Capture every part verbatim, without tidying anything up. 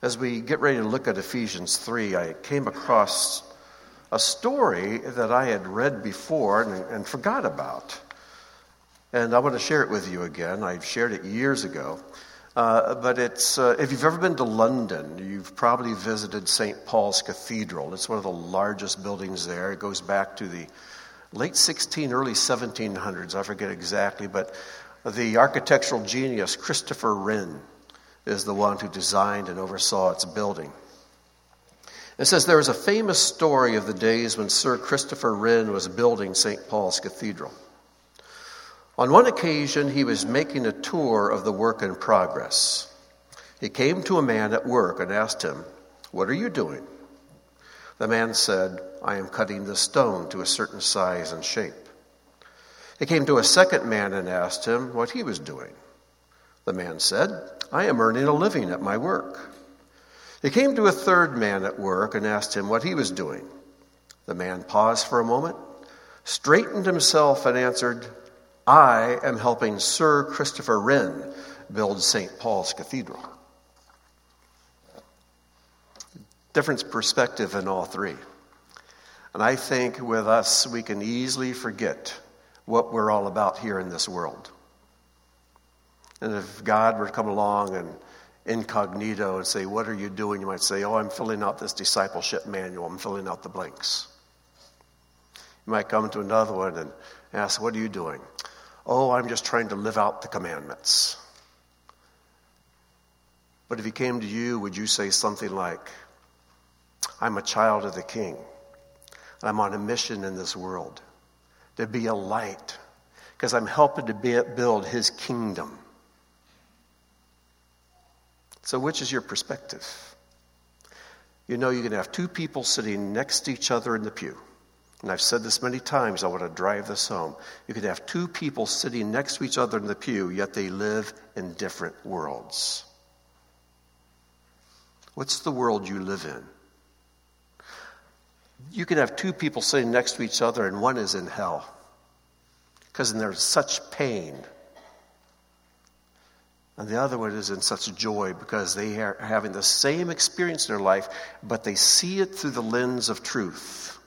As we get ready to look at Ephesians three, I came across a story that I had read before and, and forgot about. And I want to share it with you again. I shared it years ago. Uh, but it's uh, if you've ever been to London, you've probably visited Saint Paul's Cathedral. It's one of the largest buildings there. It goes back to the late sixteen, early seventeen hundreds. I forget exactly, but the architectural genius Christopher Wren is the one who designed and oversaw its building. It says there is a famous story of the days when Sir Christopher Wren was building Saint Paul's Cathedral. On one occasion, he was making a tour of the work in progress. He came to a man at work and asked him, "What are you doing?" The man said, "I am cutting the stone to a certain size and shape." He came to a second man and asked him what he was doing. The man said, "I am earning a living at my work." He came to a third man at work and asked him what he was doing. The man paused for a moment, straightened himself, and answered, "I am helping Sir Christopher Wren build Saint Paul's Cathedral." Different perspective in all three. And I think with us, we can easily forget what we're all about here in this world. And if God were to come along and incognito and say, "What are you doing?" You might say, "Oh, I'm filling out this discipleship manual. I'm filling out the blanks." You might come to another one and ask, "What are you doing?" "Oh, I'm just trying to live out the commandments." But if he came to you, would you say something like, "I'm a child of the King. I'm on a mission in this world to be a light because I'm helping to be, build his kingdom"? So which is your perspective? You know, you can have two people sitting next to each other in the pew. And I've said this many times, I want to drive this home. You could have two people sitting next to each other in the pew, yet they live in different worlds. What's the world you live in? You can have two people sitting next to each other, and one is in hell because there's such pain. And the other one is in such joy because they are having the same experience in their life, but they see it through the lens of truth.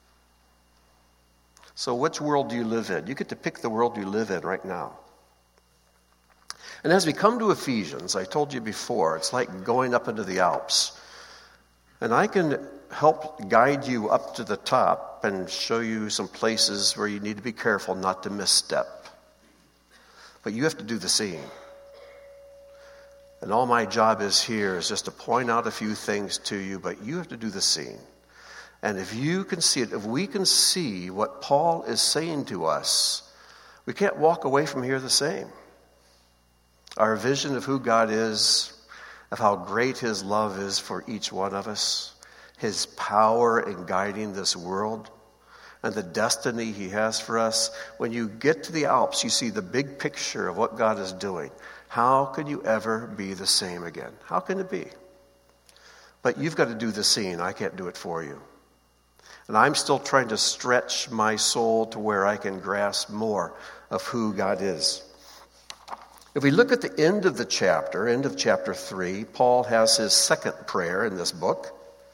So which world do you live in? You get to pick the world you live in right now. And as we come to Ephesians, I told you before, it's like going up into the Alps. And I can help guide you up to the top and show you some places where you need to be careful not to misstep. But you have to do the seeing. And all my job is here is just to point out a few things to you, but you have to do the seeing. And if you can see it, if we can see what Paul is saying to us, we can't walk away from here the same. Our vision of who God is, of how great his love is for each one of us, his power in guiding this world, and the destiny he has for us. When you get to the Alps, you see the big picture of what God is doing. How can you ever be the same again? How can it be? But you've got to do the seeing. I can't do it for you. And I'm still trying to stretch my soul to where I can grasp more of who God is. If we look at the end of the chapter, end of chapter three, Paul has his second prayer in this book.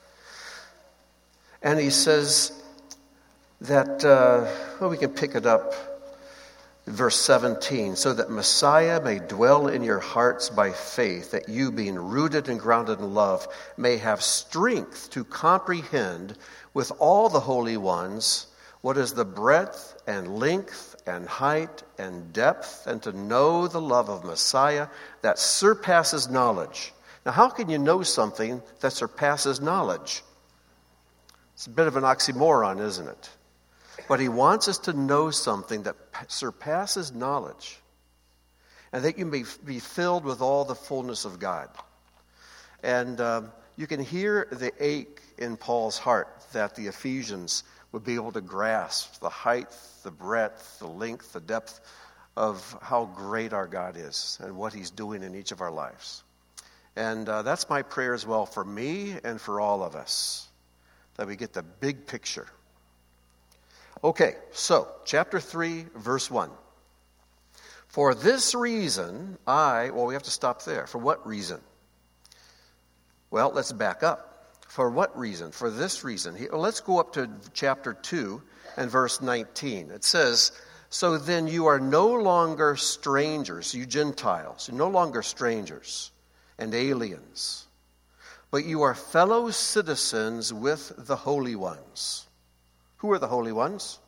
And he says that, uh, well, we can pick it up. Verse seventeen, so that Messiah may dwell in your hearts by faith, that you, being rooted and grounded in love, may have strength to comprehend with all the holy ones what is the breadth and length and height and depth, and to know the love of Messiah that surpasses knowledge. Now, how can you know something that surpasses knowledge? It's a bit of an oxymoron, isn't it? But he wants us to know something that surpasses knowledge, and that you may be filled with all the fullness of God. And um, you can hear the ache in Paul's heart that the Ephesians would be able to grasp the height, the breadth, the length, the depth of how great our God is and what he's doing in each of our lives. And uh, that's my prayer as well for me and for all of us, that we get the big picture. Okay, so chapter three, verse one. For this reason, I, well, we have to stop there. For what reason? Well, let's back up. For what reason? For this reason. He, well, let's go up to chapter two and verse nineteen. It says, so then you are no longer strangers, you Gentiles. You're no longer strangers and aliens, but you are fellow citizens with the holy ones. Who are the holy ones?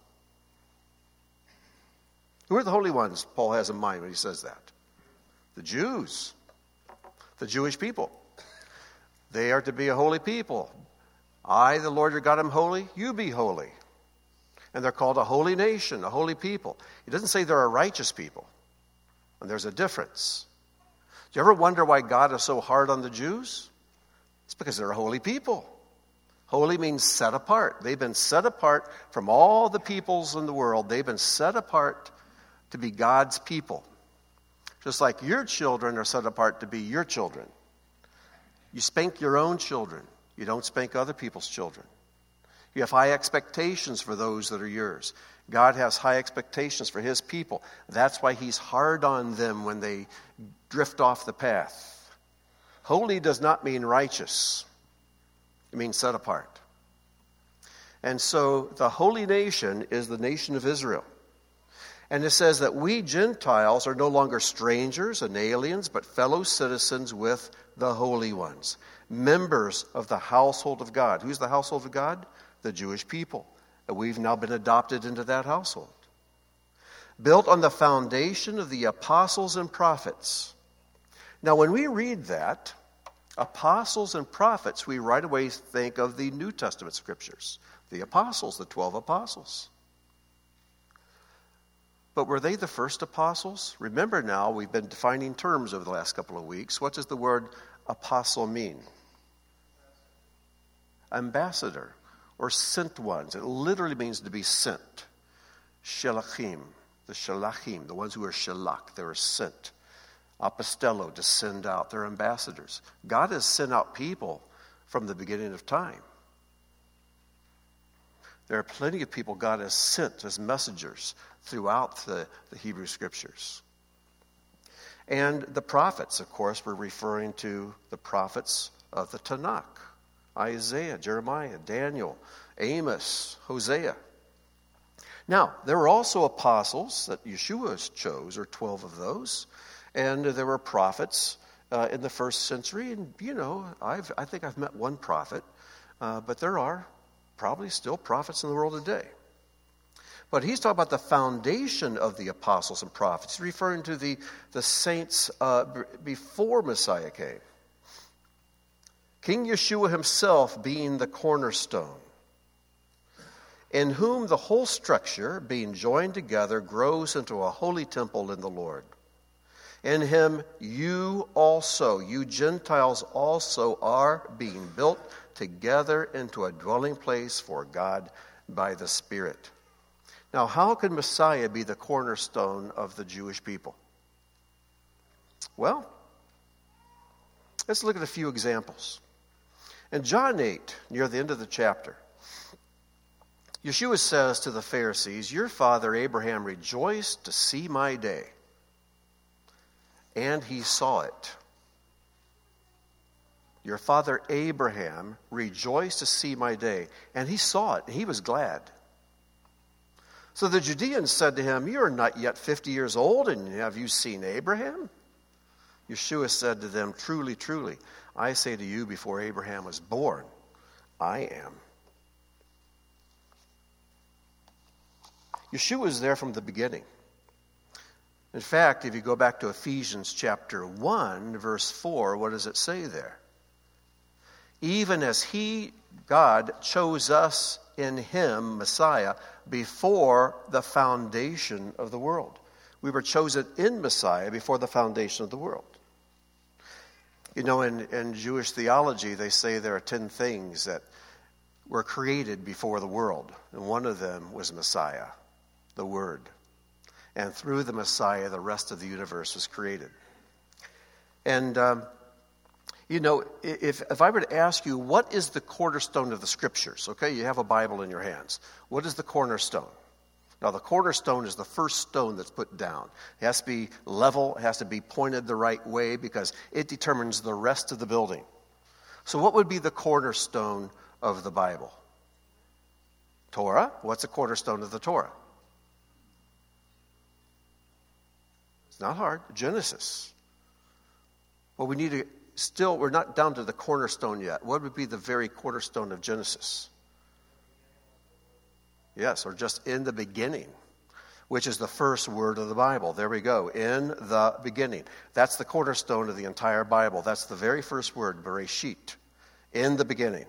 Who are the holy ones Paul has in mind when he says that? The Jews, the Jewish people. They are to be a holy people. I, the Lord your God, am holy. You be holy. And they're called a holy nation, a holy people. He doesn't say they're a righteous people. And there's a difference. Do you ever wonder why God is so hard on the Jews? It's because they're a holy people. Holy means set apart. They've been set apart from all the peoples in the world. They've been set apart to be God's people. Just like your children are set apart to be your children. You spank your own children. You don't spank other people's children. You have high expectations for those that are yours. God has high expectations for his people. That's why he's hard on them when they drift off the path. Holy does not mean righteous. It means set apart. And so the holy nation is the nation of Israel. And it says that we Gentiles are no longer strangers and aliens, but fellow citizens with the holy ones, members of the household of God. Who's the household of God? The Jewish people. And we've now been adopted into that household. Built on the foundation of the apostles and prophets. Now, when we read that, apostles and prophets, we right away think of the New Testament scriptures. The apostles, the twelve apostles. But were they the first apostles? Remember now, we've been defining terms over the last couple of weeks. What does the word apostle mean? Ambassador, or sent ones. It literally means to be sent. Shelachim, the shelachim, the ones who are shelach, they were sent. Apostello, to send out. They're ambassadors. God has sent out people from the beginning of time. There are plenty of people God has sent as messengers throughout the, the Hebrew Scriptures. And the prophets, of course, we're referring to the prophets of the Tanakh. Isaiah, Jeremiah, Daniel, Amos, Hosea. Now, there were also apostles that Yeshua chose, or twelve of those. And there were prophets uh, in the first century. And, you know, I've, I think I've met one prophet. Uh, but there are probably still prophets in the world today. But he's talking about the foundation of the apostles and prophets. He's referring to the, the saints uh, b- before Messiah came. King Yeshua himself being the cornerstone, in whom the whole structure, being joined together, grows into a holy temple in the Lord. In him you also, you Gentiles also, are being built together into a dwelling place for God by the Spirit. Now, how can Messiah be the cornerstone of the Jewish people? Well, let's look at a few examples. In John eight, near the end of the chapter, Yeshua says to the Pharisees, your father Abraham rejoiced to see my day, and he saw it. Your father Abraham rejoiced to see my day, and he saw it, and he was glad. So the Judeans said to him, you are not yet fifty years old, and have you seen Abraham? Yeshua said to them, truly, truly, I say to you, before Abraham was born, I am. Yeshua was there from the beginning. In fact, if you go back to Ephesians chapter one, verse four, what does it say there? Even as he, God, chose us in him, Messiah, before the foundation of the world. We were chosen in Messiah before the foundation of the world. You know, in, in Jewish theology, they say there are ten things that were created before the world. And one of them was Messiah, the Word. And through the Messiah, the rest of the universe was created. And, um, you know, if, if I were to ask you, what is the cornerstone of the Scriptures? Okay, you have a Bible in your hands. What is the cornerstone? Now, the cornerstone is the first stone that's put down. It has to be level. It has to be pointed the right way because it determines the rest of the building. So what would be the cornerstone of the Bible? Torah. What's the cornerstone of the Torah? It's not hard. Genesis. Well, we need to still, we're not down to the cornerstone yet. What would be the very cornerstone of Genesis? Yes, or just in the beginning, which is the first word of the Bible. There we go. In the beginning. That's the cornerstone of the entire Bible. That's the very first word, Bereshit. In the beginning.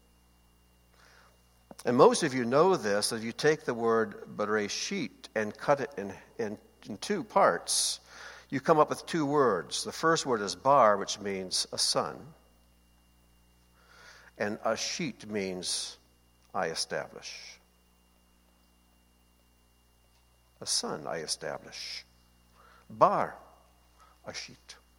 And most of you know this, that you take the word Bereshit and cut it in, in, in two parts, you come up with two words. The first word is bar, which means a son. And ashit means I establish. A son I establish. Bar, ashit.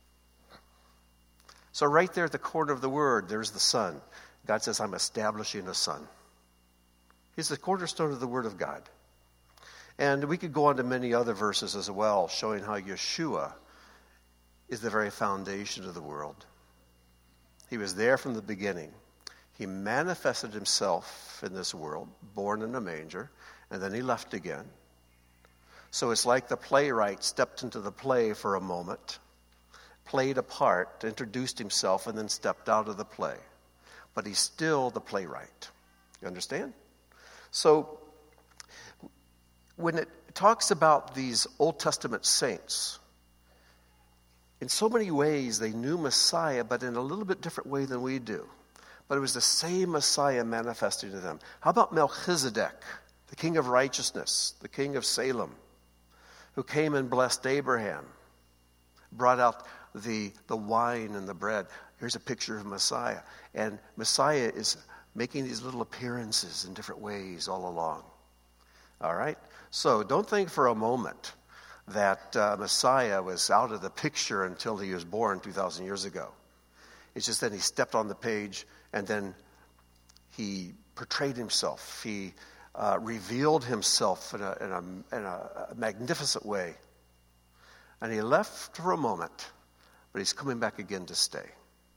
So right there at the corner of the word, there's the son. God says, I'm establishing a son. He's the cornerstone of the Word of God. And we could go on to many other verses as well, showing how Yeshua is the very foundation of the world. He was there from the beginning. He manifested himself in this world, born in a manger, and then he left again. So it's like the playwright stepped into the play for a moment, played a part, introduced himself, and then stepped out of the play. But he's still the playwright. You understand? So, when it talks about these Old Testament saints, in so many ways they knew Messiah, but in a little bit different way than we do. But it was the same Messiah manifesting to them. How about Melchizedek, the king of righteousness, the king of Salem, who came and blessed Abraham, brought out the, the wine and the bread. Here's a picture of Messiah. And Messiah is making these little appearances in different ways all along. All right? So don't think for a moment that uh, Messiah was out of the picture until he was born two thousand years ago. It's just that he stepped on the page and then he portrayed himself. He uh, revealed himself in a, in, a, in a magnificent way. And he left for a moment, but he's coming back again to stay.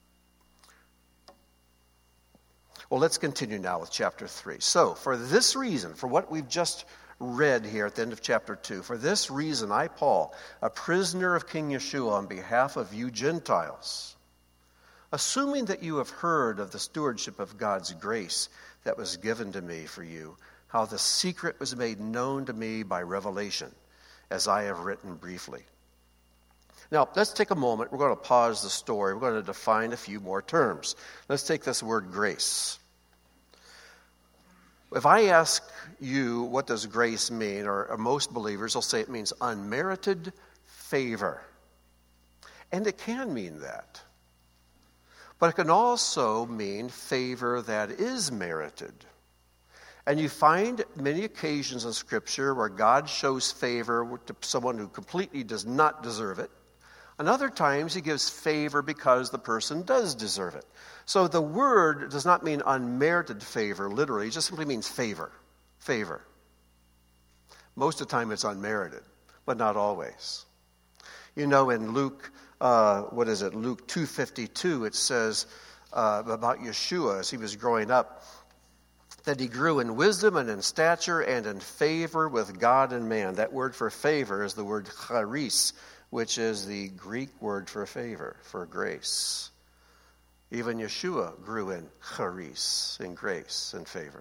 Well, let's continue now with chapter three. So, for this reason, for what we've just read here at the end of chapter two, for this reason, I, Paul, a prisoner of King Yeshua on behalf of you Gentiles, assuming that you have heard of the stewardship of God's grace that was given to me for you, how the secret was made known to me by revelation, as I have written briefly. Now, let's take a moment. We're going to pause the story. We're going to define a few more terms. Let's take this word grace. If I ask you, what does grace mean, or, or most believers will say it means unmerited favor. And it can mean that. But it can also mean favor that is merited. And you find many occasions in Scripture where God shows favor to someone who completely does not deserve it. And other times he gives favor because the person does deserve it. So the word does not mean unmerited favor, literally. It just simply means favor. Favor. Most of the time it's unmerited, but not always. You know, in Luke, uh, what is it, Luke two fifty-two, it says uh, about Yeshua as he was growing up, that he grew in wisdom and in stature and in favor with God and man. That word for favor is the word charis, which is the Greek word for favor, for grace. Even Yeshua grew in charis, in grace and favor.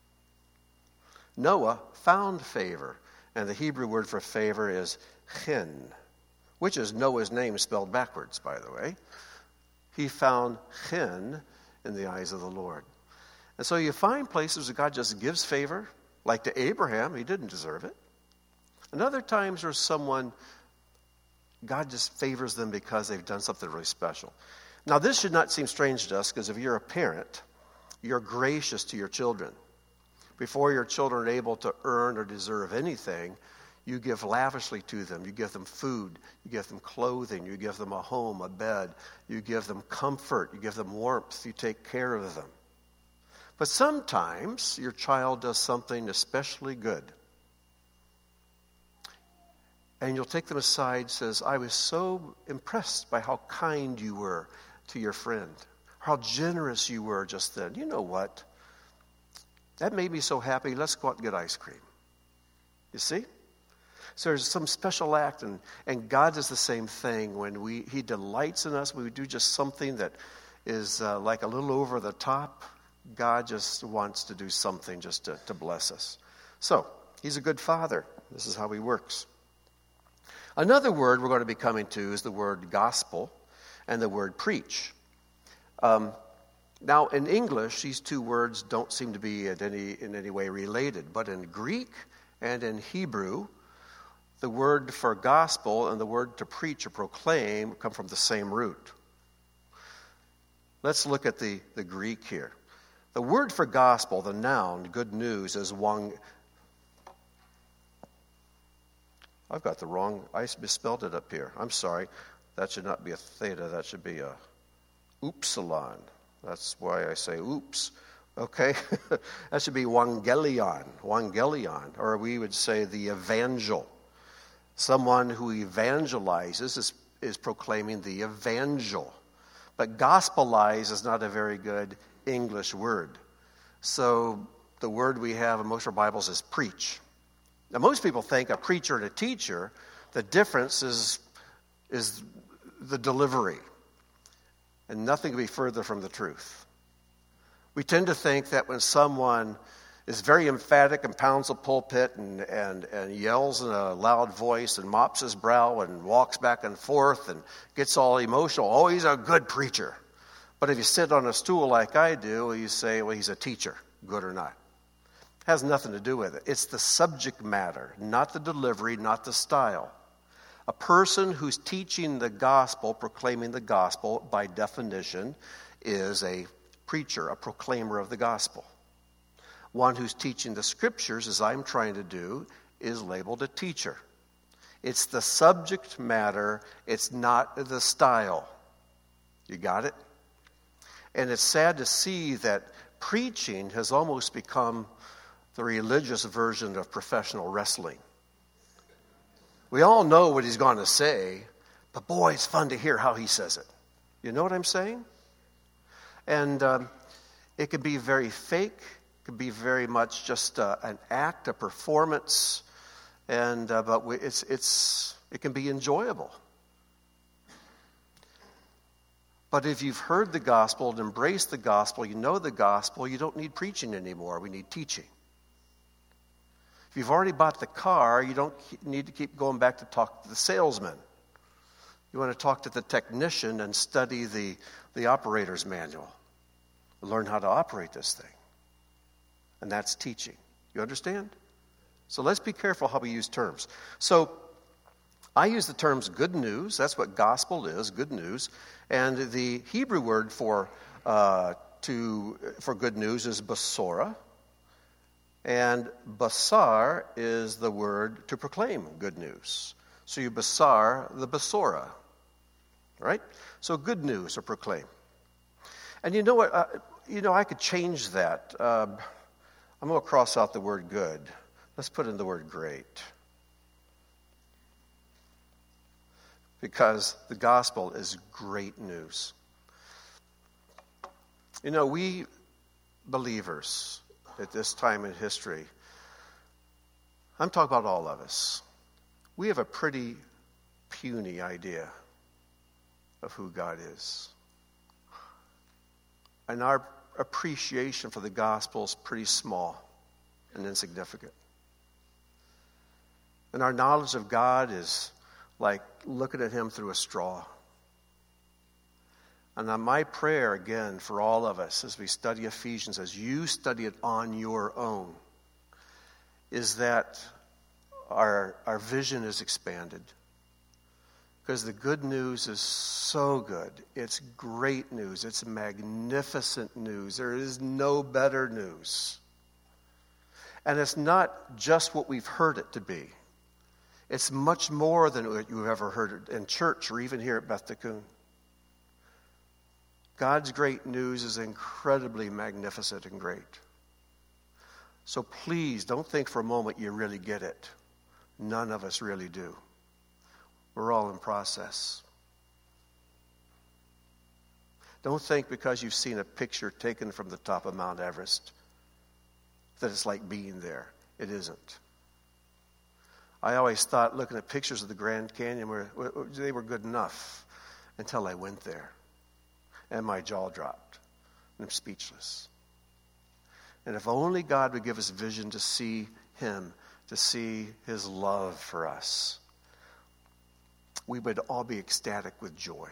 Noah found favor, and the Hebrew word for favor is chen, which is Noah's name spelled backwards, by the way. He found chen in the eyes of the Lord. And so you find places where God just gives favor, like to Abraham, he didn't deserve it. And other times there's someone, God just favors them because they've done something really special. Now this should not seem strange to us, because if you're a parent, you're gracious to your children. Before your children are able to earn or deserve anything, you give lavishly to them. You give them food, you give them clothing, you give them a home, a bed, you give them comfort, you give them warmth, you take care of them. But sometimes your child does something especially good. And you'll take them aside and says, I was so impressed by how kind you were to your friend. how generous you were just then. You know what? That made me so happy. Let's go out and get ice cream. You see? So there's some special act, and, and God does the same thing when we He delights in us. When we do just something that is uh, like a little over the top. God just wants to do something just to, to bless us. So, He's a good Father. This is how He works. Another word we're going to be coming to is the word gospel and the word preach. Um, now, in English, these two words don't seem to be in any, in any way related. But in Greek and in Hebrew, the word for gospel and the word to preach or proclaim come from the same root. Let's look at the, the Greek here. The word for gospel, the noun, good news, is wang. I've got the wrong, I misspelled it up here. I'm sorry. That should not be a theta. That should be a upsilon. That's why I say oops. Okay? That should be wangelion. Wangelion. Or we would say the evangel. Someone who evangelizes is, is proclaiming the evangel. But gospelize is not a very good English word. So the word we have in most of our Bibles is preach. Now most people think a preacher and a teacher, the difference is, is the delivery. And nothing can be further from the truth. We tend to think that when someone is very emphatic and pounds the pulpit and, and, and yells in a loud voice and mops his brow and walks back and forth and gets all emotional, oh, he's a good preacher. But if you sit on a stool like I do, you say, well, he's a teacher, good or not. It has nothing to do with it. It's the subject matter, not the delivery, not the style. A person who's teaching the gospel, proclaiming the gospel, by definition, is a preacher, a proclaimer of the gospel. One who's teaching the scriptures, as I'm trying to do, is labeled a teacher. It's the subject matter, it's not the style. You got it? And it's sad to see that preaching has almost become the religious version of professional wrestling. We all know what he's going to say, but boy, it's fun to hear how he says it. You know what I'm saying? And um, it can be very fake. Could be very much just uh, an act, a performance, and uh, but we, it's it's it can be enjoyable. But if you've heard the gospel and embraced the gospel, you know the gospel, you don't need preaching anymore. We need teaching. If you've already bought the car, you don't need to keep going back to talk to the salesman. You want to talk to the technician and study the the operator's manual, learn how to operate this thing. And that's teaching. You understand? So let's be careful how we use terms. So I use the terms good news. That's what gospel is, good news. And the Hebrew word for uh, to for good news is basora. And basar is the word to proclaim good news. So you basar the basora. Right? So good news or proclaim. And you know what? Uh, you know, I could change that. Uh, I'm going to cross out the word good. Let's put in the word great. Because the gospel is great news. You know, we believers at this time in history, I'm talking about all of us, we have a pretty puny idea of who God is. And our appreciation for the gospel is pretty small and insignificant. And our knowledge of God is like looking at him through a straw. And my prayer, again, for all of us as we study Ephesians, as you study it on your own, is that our, our vision is expanded. Because the good news is so good. It's great news. It's magnificent news. There is no better news. And it's not just what we've heard it to be. It's much more than what you've ever heard in church or even here at Beth Tikkun. God's great news is incredibly magnificent and great. So please don't think for a moment you really get it. None of us really do. We're all in process. Don't think because you've seen a picture taken from the top of Mount Everest that it's like being there. It isn't. I always thought looking at pictures of the Grand Canyon, were, they were good enough until I went there. And my jaw dropped. And I'm speechless. And if only God would give us vision to see him, to see his love for us, we would all be ecstatic with joy.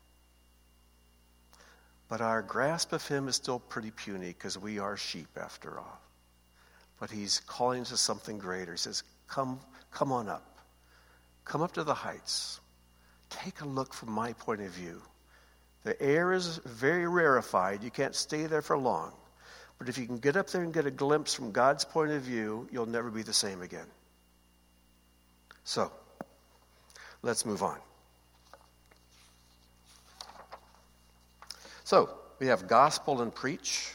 But our grasp of him is still pretty puny because we are sheep after all. But he's calling us to something greater. He says, come, come on up. Come up to the heights. Take a look from my point of view. The air is very rarefied. You can't stay there for long. But if you can get up there and get a glimpse from God's point of view, you'll never be the same again. So, let's move on. So, we have gospel and preach.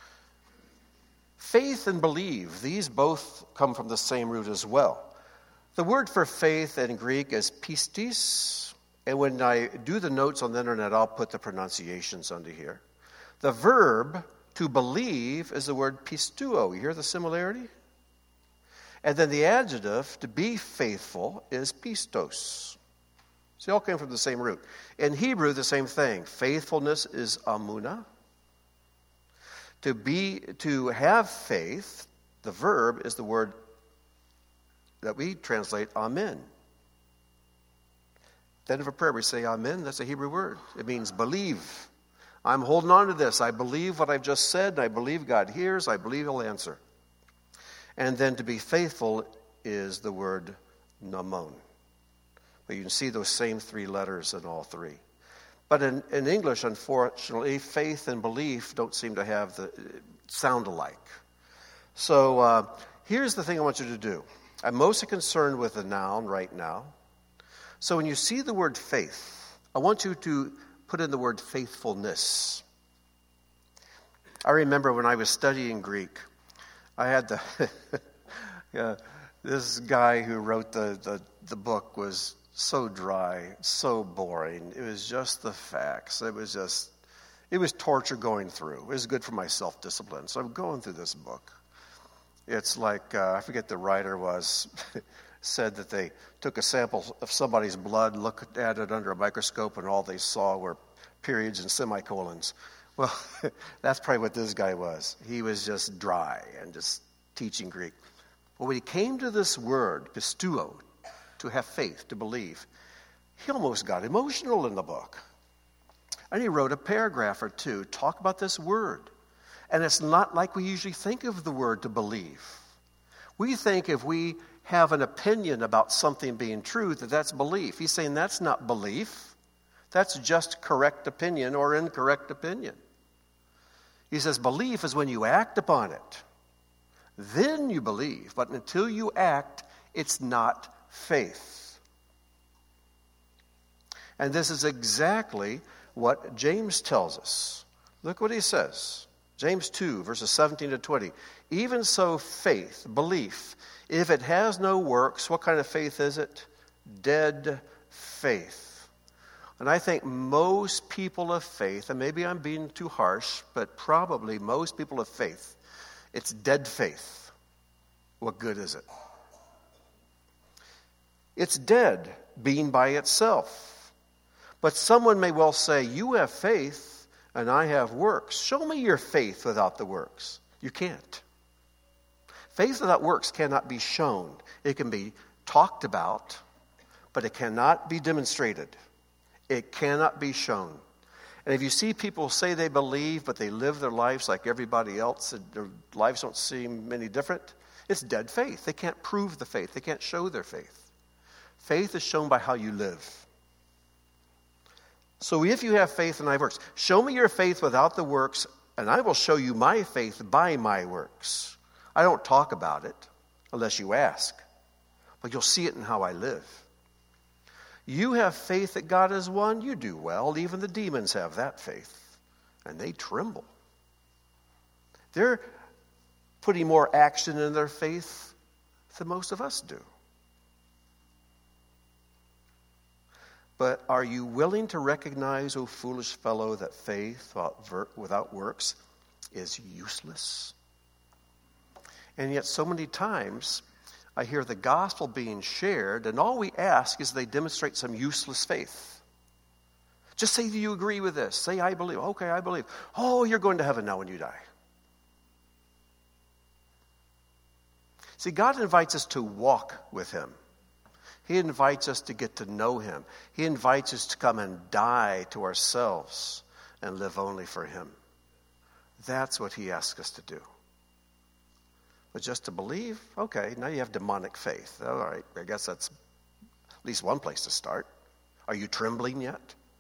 Faith and believe, these both come from the same root as well. The word for faith in Greek is pistis, and when I do the notes on the internet, I'll put the pronunciations under here. The verb to believe is the word pisteuo. You hear the similarity? And then the adjective to be faithful is pistos. So they all came from the same root. In Hebrew, the same thing. Faithfulness is amunah. To be, to have faith, the verb is the word that we translate amen. Then of a prayer we say amen. That's a Hebrew word. It means believe. I'm holding on to this. I believe what I've just said. And I believe God hears. I believe he'll answer. And then to be faithful is the word namon. But you can see those same three letters in all three. But in, in English, unfortunately, faith and belief don't seem to have the sound alike. So uh, here's the thing I want you to do. I'm mostly concerned with the noun right now. So when you see the word faith, I want you to put in the word faithfulness. I remember when I was studying Greek, I had the uh, this guy who wrote the, the, the book was so dry, so boring. It was just the facts. It was just, it was torture going through. It was good for my self-discipline. So I'm going through this book. It's like, uh, I forget the writer was, said that they took a sample of somebody's blood, looked at it under a microscope, and all they saw were periods and semicolons. Well, that's probably what this guy was. He was just dry and just teaching Greek. But when he came to this word, pisteuo, to have faith, to believe, he almost got emotional in the book. And he wrote a paragraph or two, talk about this word. And it's not like we usually think of the word to believe. We think if we have an opinion about something being true, that that's belief. He's saying that's not belief. That's just correct opinion or incorrect opinion. He says belief is when you act upon it. Then you believe. But until you act, it's not faith. And this is exactly what James tells us. Look what he says. James two, verses seventeen to twenty. Even so, faith, belief, if it has no works, what kind of faith is it? Dead faith. And I think most people of faith, and maybe I'm being too harsh, but probably most people of faith, it's dead faith. What good is it? It's dead, being by itself. But someone may well say, you have faith and I have works. Show me your faith without the works. You can't. Faith without works cannot be shown. It can be talked about, but it cannot be demonstrated. It cannot be shown. And if you see people say they believe, but they live their lives like everybody else, and their lives don't seem any different, it's dead faith. They can't prove the faith. They can't show their faith. Faith is shown by how you live. So if you have faith and I have works, show me your faith without the works, and I will show you my faith by my works. I don't talk about it unless you ask, but you'll see it in how I live. You have faith that God is one, you do well. Even the demons have that faith, and they tremble. They're putting more action in their faith than most of us do. But are you willing to recognize, O foolish fellow, that faith without works is useless? And yet so many times I hear the gospel being shared, and all we ask is they demonstrate some useless faith. Just say, do you agree with this? Say, I believe. Okay, I believe. Oh, you're going to heaven now when you die. See, God invites us to walk with him. He invites us to get to know him. He invites us to come and die to ourselves and live only for him. That's what he asks us to do. But just to believe, okay, now you have demonic faith. All right, I guess that's at least one place to start. Are you trembling yet?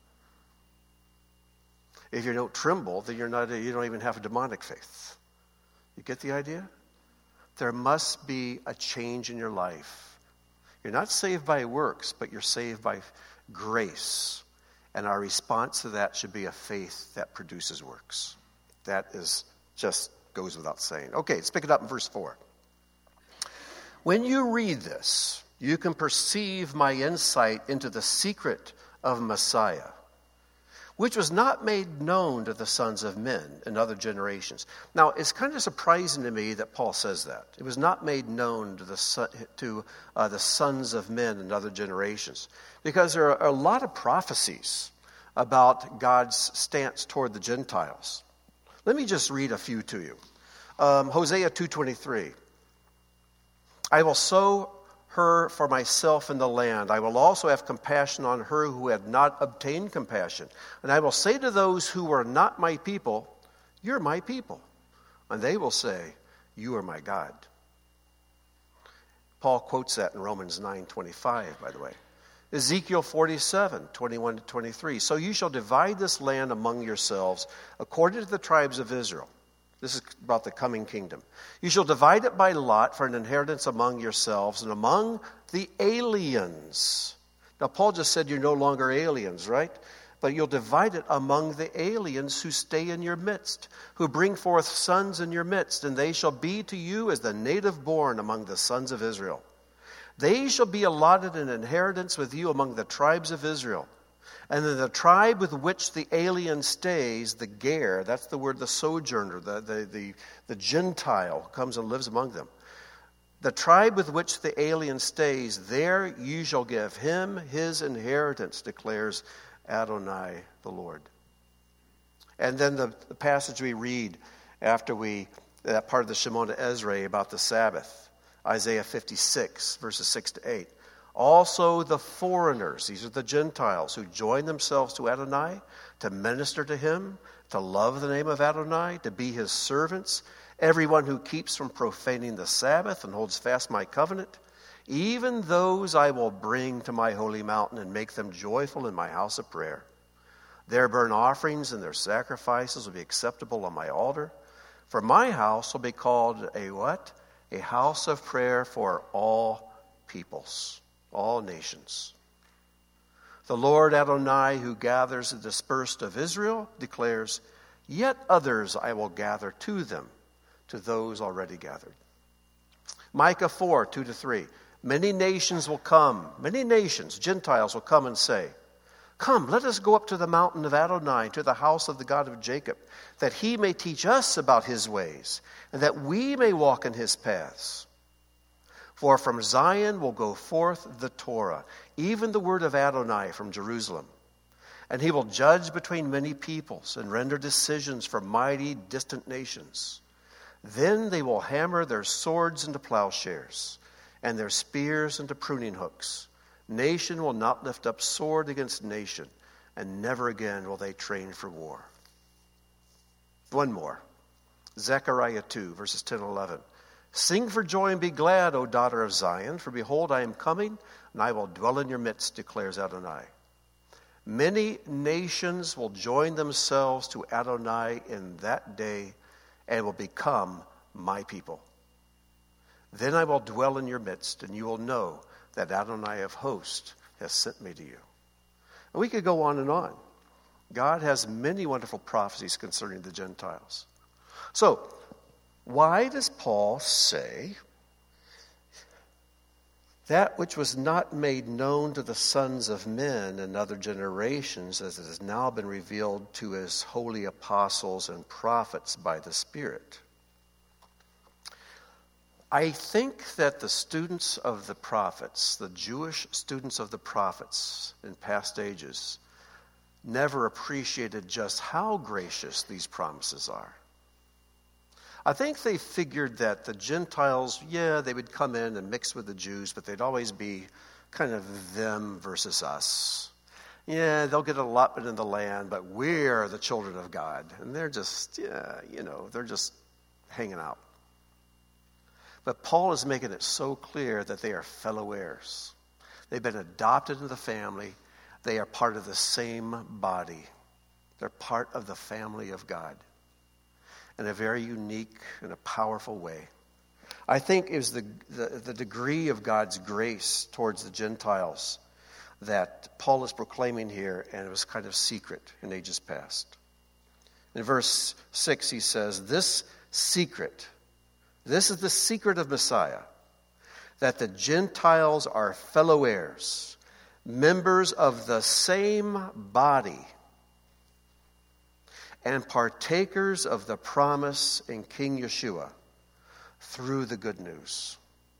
If you don't tremble, then you're not, you don't even have a demonic faith. You get the idea? There must be a change in your life. You're not saved by works, but you're saved by grace. And our response to that should be a faith that produces works. That is just goes without saying. Okay, let's pick it up in verse four. When you read this, you can perceive my insight into the secret of Messiah, which was not made known to the sons of men in other generations. Now, it's kind of surprising to me that Paul says that. It was not made known to the son, to uh, the sons of men in other generations, because there are a lot of prophecies about God's stance toward the Gentiles. Let me just read a few to you. Um, Hosea two twenty-three. I will sow her for myself in the land. I will also have compassion on her who had not obtained compassion. And I will say to those who were not my people, you're my people. And they will say, you are my God. Paul quotes that in Romans nine twenty-five, by the way. Ezekiel forty-seven, twenty-one to twenty-three. So you shall divide this land among yourselves according to the tribes of Israel. This is about the coming kingdom. You shall divide it by lot for an inheritance among yourselves and among the aliens. Now, Paul just said you're no longer aliens, right? But you'll divide it among the aliens who stay in your midst, who bring forth sons in your midst, and they shall be to you as the native born among the sons of Israel. They shall be allotted an inheritance with you among the tribes of Israel. And then the tribe with which the alien stays, the ger, that's the word, the sojourner, the, the, the, the Gentile who comes and lives among them. The tribe with which the alien stays, there you shall give him his inheritance, declares Adonai the Lord. And then the, the passage we read after we, that part of the Shemona Ezra about the Sabbath, Isaiah fifty-six, verses six to eight. Also the foreigners, these are the Gentiles, who join themselves to Adonai to minister to him, to love the name of Adonai, to be his servants, everyone who keeps from profaning the Sabbath and holds fast my covenant, even those I will bring to my holy mountain and make them joyful in my house of prayer. Their burnt offerings and their sacrifices will be acceptable on my altar, for my house will be called a what? A house of prayer for all peoples. All nations. The Lord Adonai, who gathers the dispersed of Israel, declares, yet others I will gather to them, to those already gathered. Micah four, two to three. Many nations will come, many nations, Gentiles will come and say, come, let us go up to the mountain of Adonai, to the house of the God of Jacob, that he may teach us about his ways, and that we may walk in his paths. For from Zion will go forth the Torah, even the word of Adonai from Jerusalem. And he will judge between many peoples and render decisions for mighty distant nations. Then they will hammer their swords into plowshares and their spears into pruning hooks. Nation will not lift up sword against nation, and never again will they train for war. One more. Zechariah two, verses ten and eleven. Sing for joy and be glad, O daughter of Zion, for behold, I am coming, and I will dwell in your midst, declares Adonai. Many nations will join themselves to Adonai in that day and will become my people. Then I will dwell in your midst, and you will know that Adonai of hosts has sent me to you. And we could go on and on. God has many wonderful prophecies concerning the Gentiles. So, why does Paul say That which was not made known to the sons of men in other generations, as it has now been revealed to his holy apostles and prophets by the Spirit. I think that the students of the prophets, the Jewish students of the prophets in past ages, never appreciated just how gracious these promises are. I think they figured that the Gentiles, yeah, they would come in and mix with the Jews, but they'd always be kind of them versus us. Yeah, they'll get an allotment in the land, but we're the children of God. And they're just, yeah, you know, they're just hanging out. But Paul is making it so clear that they are fellow heirs. They've been adopted into the family. They are part of the same body. They're part of the family of God in a very unique and a powerful way. I think it was the, the, the degree of God's grace towards the Gentiles that Paul is proclaiming here, and it was kind of secret in ages past. In verse six, he says, this secret, this is the secret of Messiah, that the Gentiles are fellow heirs, members of the same body, and partakers of the promise in King Yeshua through the good news.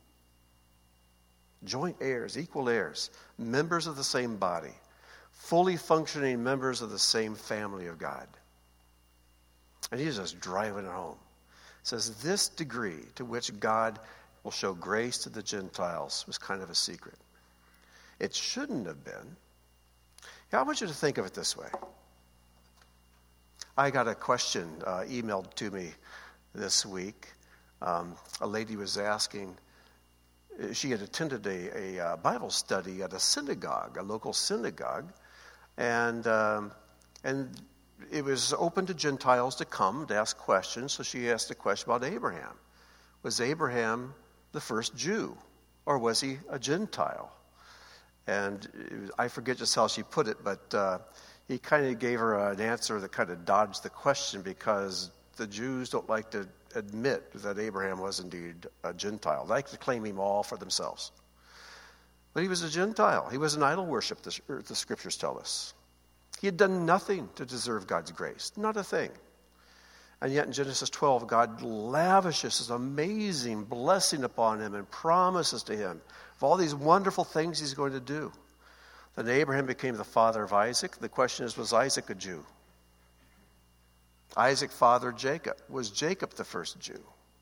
Joint heirs, equal heirs, members of the same body, fully functioning members of the same family of God. And he's just driving it home. It says, this degree to which God will show grace to the Gentiles was kind of a secret. It shouldn't have been. Yeah, I want you to think of it this way. I got a question uh, emailed to me this week. Um, a lady was asking, she had attended a, a uh, Bible study at a synagogue, a local synagogue, and um, and it was open to Gentiles to come to ask questions. So she asked a question about Abraham. Was Abraham the first Jew, or was he a Gentile? And it was, I forget just how she put it, but uh, he kind of gave her an answer that kind of dodged the question, because the Jews don't like to admit that Abraham was indeed a Gentile. They like to claim him all for themselves. But he was a Gentile. He was an idol worship, the, the scriptures tell us. He had done nothing to deserve God's grace, not a thing. And yet in Genesis twelve, God lavishes his amazing blessing upon him and promises to him of all these wonderful things he's going to do. Then Abraham became the father of Isaac. The question is, was Isaac a Jew? Isaac fathered Jacob. Was Jacob the first Jew?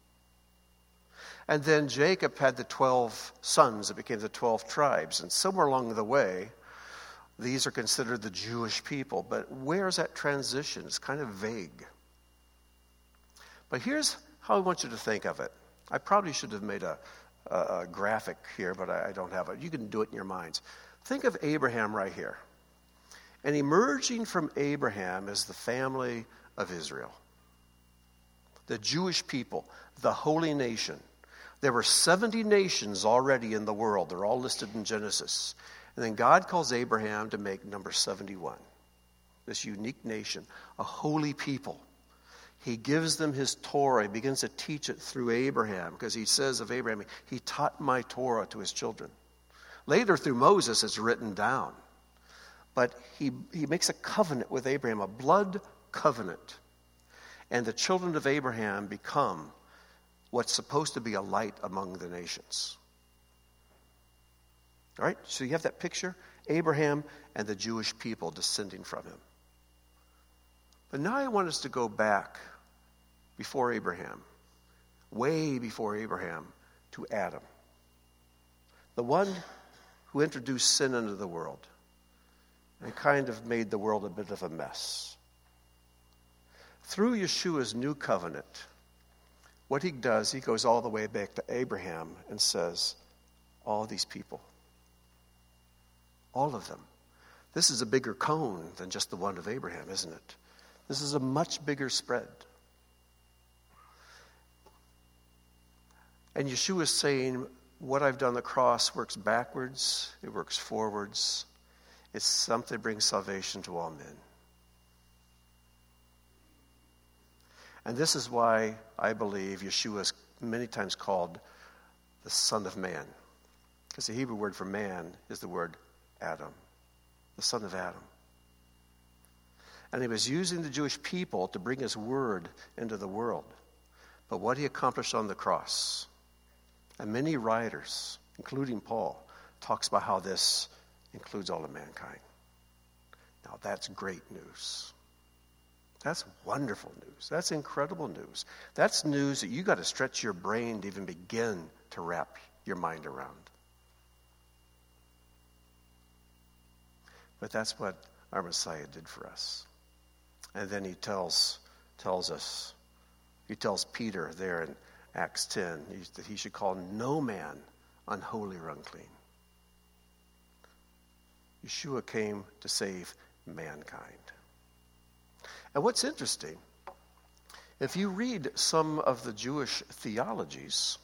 And then Jacob had the twelve sons that became the twelve tribes. And somewhere along the way, these are considered the Jewish people. But where's that transition? It's kind of vague. But here's how I want you to think of it. I probably should have made a, a, a graphic here, but I, I don't have it. You can do it in your minds. Think of Abraham right here. And emerging from Abraham is the family of Israel, the Jewish people, the holy nation. There were seventy nations already in the world. They're all listed in Genesis. And then God calls Abraham to make number seventy-one, this unique nation, a holy people. He gives them his Torah. He begins to teach it through Abraham, because he says of Abraham, he taught my Torah to his children. Later through Moses, it's written down. But he, he makes a covenant with Abraham, a blood covenant. And the children of Abraham become what's supposed to be a light among the nations. All right, so you have that picture, Abraham and the Jewish people descending from him. But now I want us to go back before Abraham, way before Abraham, to Adam, the one who introduced sin into the world and kind of made the world a bit of a mess. Through Yeshua's new covenant, what he does, he goes all the way back to Abraham and says, all these people, all of them. This is a bigger cone than just the one of Abraham, isn't it? This is a much bigger spread. And Yeshua is saying, what I've done on the cross works backwards, it works forwards. It's something that brings salvation to all men. And this is why I believe Yeshua is many times called the Son of Man. Because the Hebrew word for man is the word Adam, the son of Adam. And he was using the Jewish people to bring his word into the world. But what he accomplished on the cross, and many writers, including Paul, talks about how this includes all of mankind. Now that's great news. That's wonderful news. That's incredible news. That's news that you got to stretch your brain to even begin to wrap your mind around. But that's what our Messiah did for us. And then he tells tells us, he tells Peter there in Acts ten that he should call no man unholy or unclean. Yeshua came to save mankind. And what's interesting, if you read some of the Jewish theologies,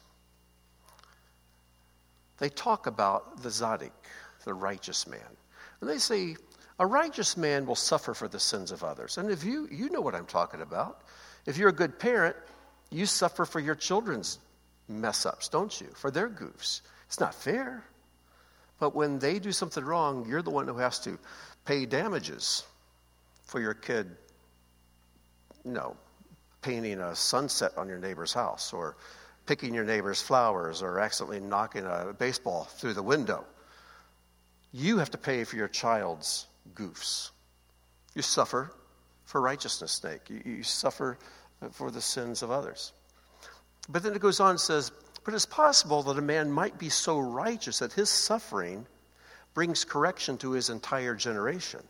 they talk about the Tzaddik, the righteous man. And they say, a righteous man will suffer for the sins of others. And if you, you know what I'm talking about. If you're a good parent, you suffer for your children's mess-ups, don't you? For their goofs. It's not fair. But when they do something wrong, you're the one who has to pay damages for your kid, you know, painting a sunset on your neighbor's house, or picking your neighbor's flowers, or accidentally knocking a baseball through the window. You have to pay for your child's goofs. You suffer for righteousness' sake. You, you suffer for the sins of others. But then it goes on and says, but it's possible that a man might be so righteous that his suffering brings correction to his entire generation.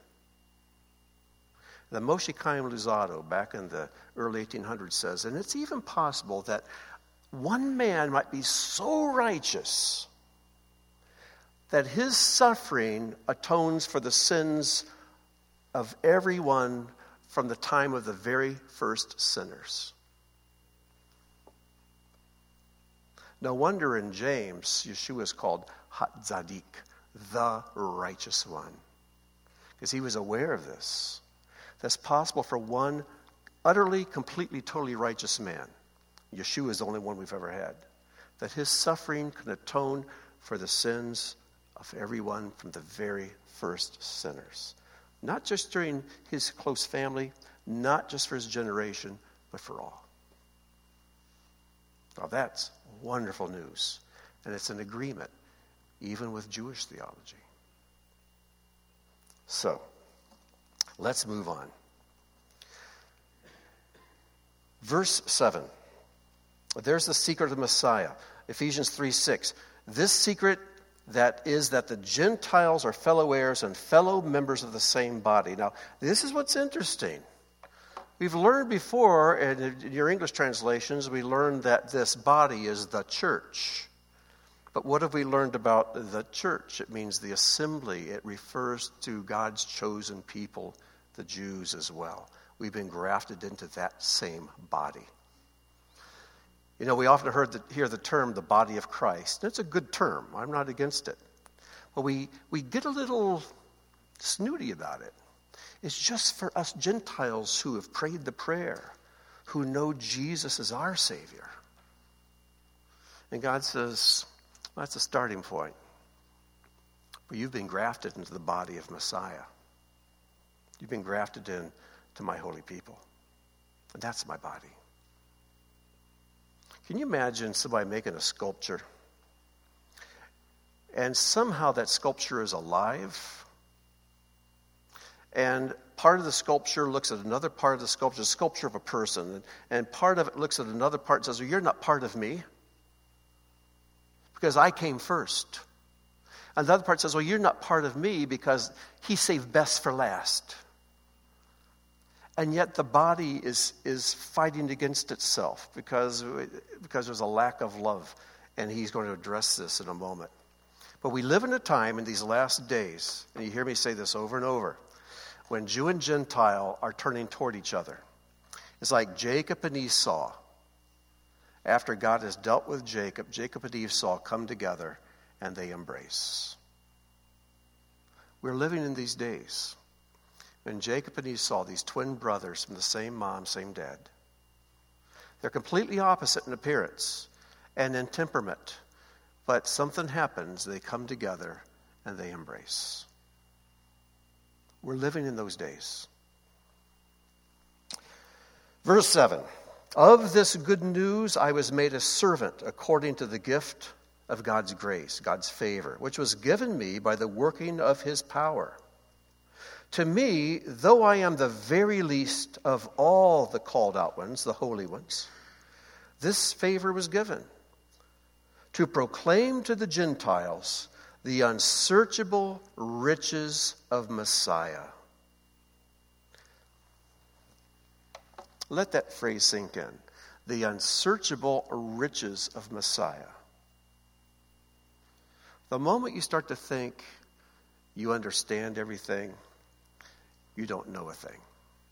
The Moshe Chaim Luzzatto, back in the early eighteen hundreds, says, and it's even possible that one man might be so righteous that his suffering atones for the sins of everyone from the time of the very first sinners. No wonder in James, Yeshua is called Hatzadik, the righteous one. Because he was aware of this. That's possible for one utterly, completely, totally righteous man. Yeshua is the only one we've ever had. That his suffering can atone for the sins of everyone from the very first sinners. Not just during his close family, not just for his generation, but for all. Now that's wonderful news. And it's an agreement, even with Jewish theology. So, let's move on. Verse seven. There's the secret of the Messiah. Ephesians three six. This secret that is that the Gentiles are fellow heirs and fellow members of the same body. Now, this is what's interesting. We've learned before, and in your English translations, we learned that this body is the church. But what have we learned about the church? It means the assembly. It refers to God's chosen people, the Jews as well. We've been grafted into that same body. You know, we often heard the, hear the term, the body of Christ. It's a good term. I'm not against it. But we, we get a little snooty about it. It's just for us Gentiles who have prayed the prayer, who know Jesus as our Savior. And God says, well, that's a starting point. But you've been grafted into the body of Messiah. You've been grafted in to my holy people. And that's my body. Can you imagine somebody making a sculpture and somehow that sculpture is alive, and part of the sculpture looks at another part of the sculpture, the sculpture of a person, and, and part of it looks at another part and says, well, you're not part of me because I came first. And the other part says, well, you're not part of me because he saved best for last. And yet the body is is fighting against itself because, because there's a lack of love. And he's going to address this in a moment. But we live in a time in these last days, and you hear me say this over and over, when Jew and Gentile are turning toward each other. It's like Jacob and Esau. After God has dealt with Jacob, Jacob and Esau come together and they embrace. We're living in these days when Jacob and Esau, these twin brothers from the same mom, same dad, they're completely opposite in appearance and in temperament. But something happens, they come together, and they embrace. We're living in those days. Verse seven, of this good news I was made a servant according to the gift of God's grace, God's favor, which was given me by the working of his power. To me, though I am the very least of all the called out ones, the holy ones, this favor was given to proclaim to the Gentiles the unsearchable riches of Messiah. Let that phrase sink in. The unsearchable riches of Messiah. The moment you start to think you understand everything, you don't know a thing.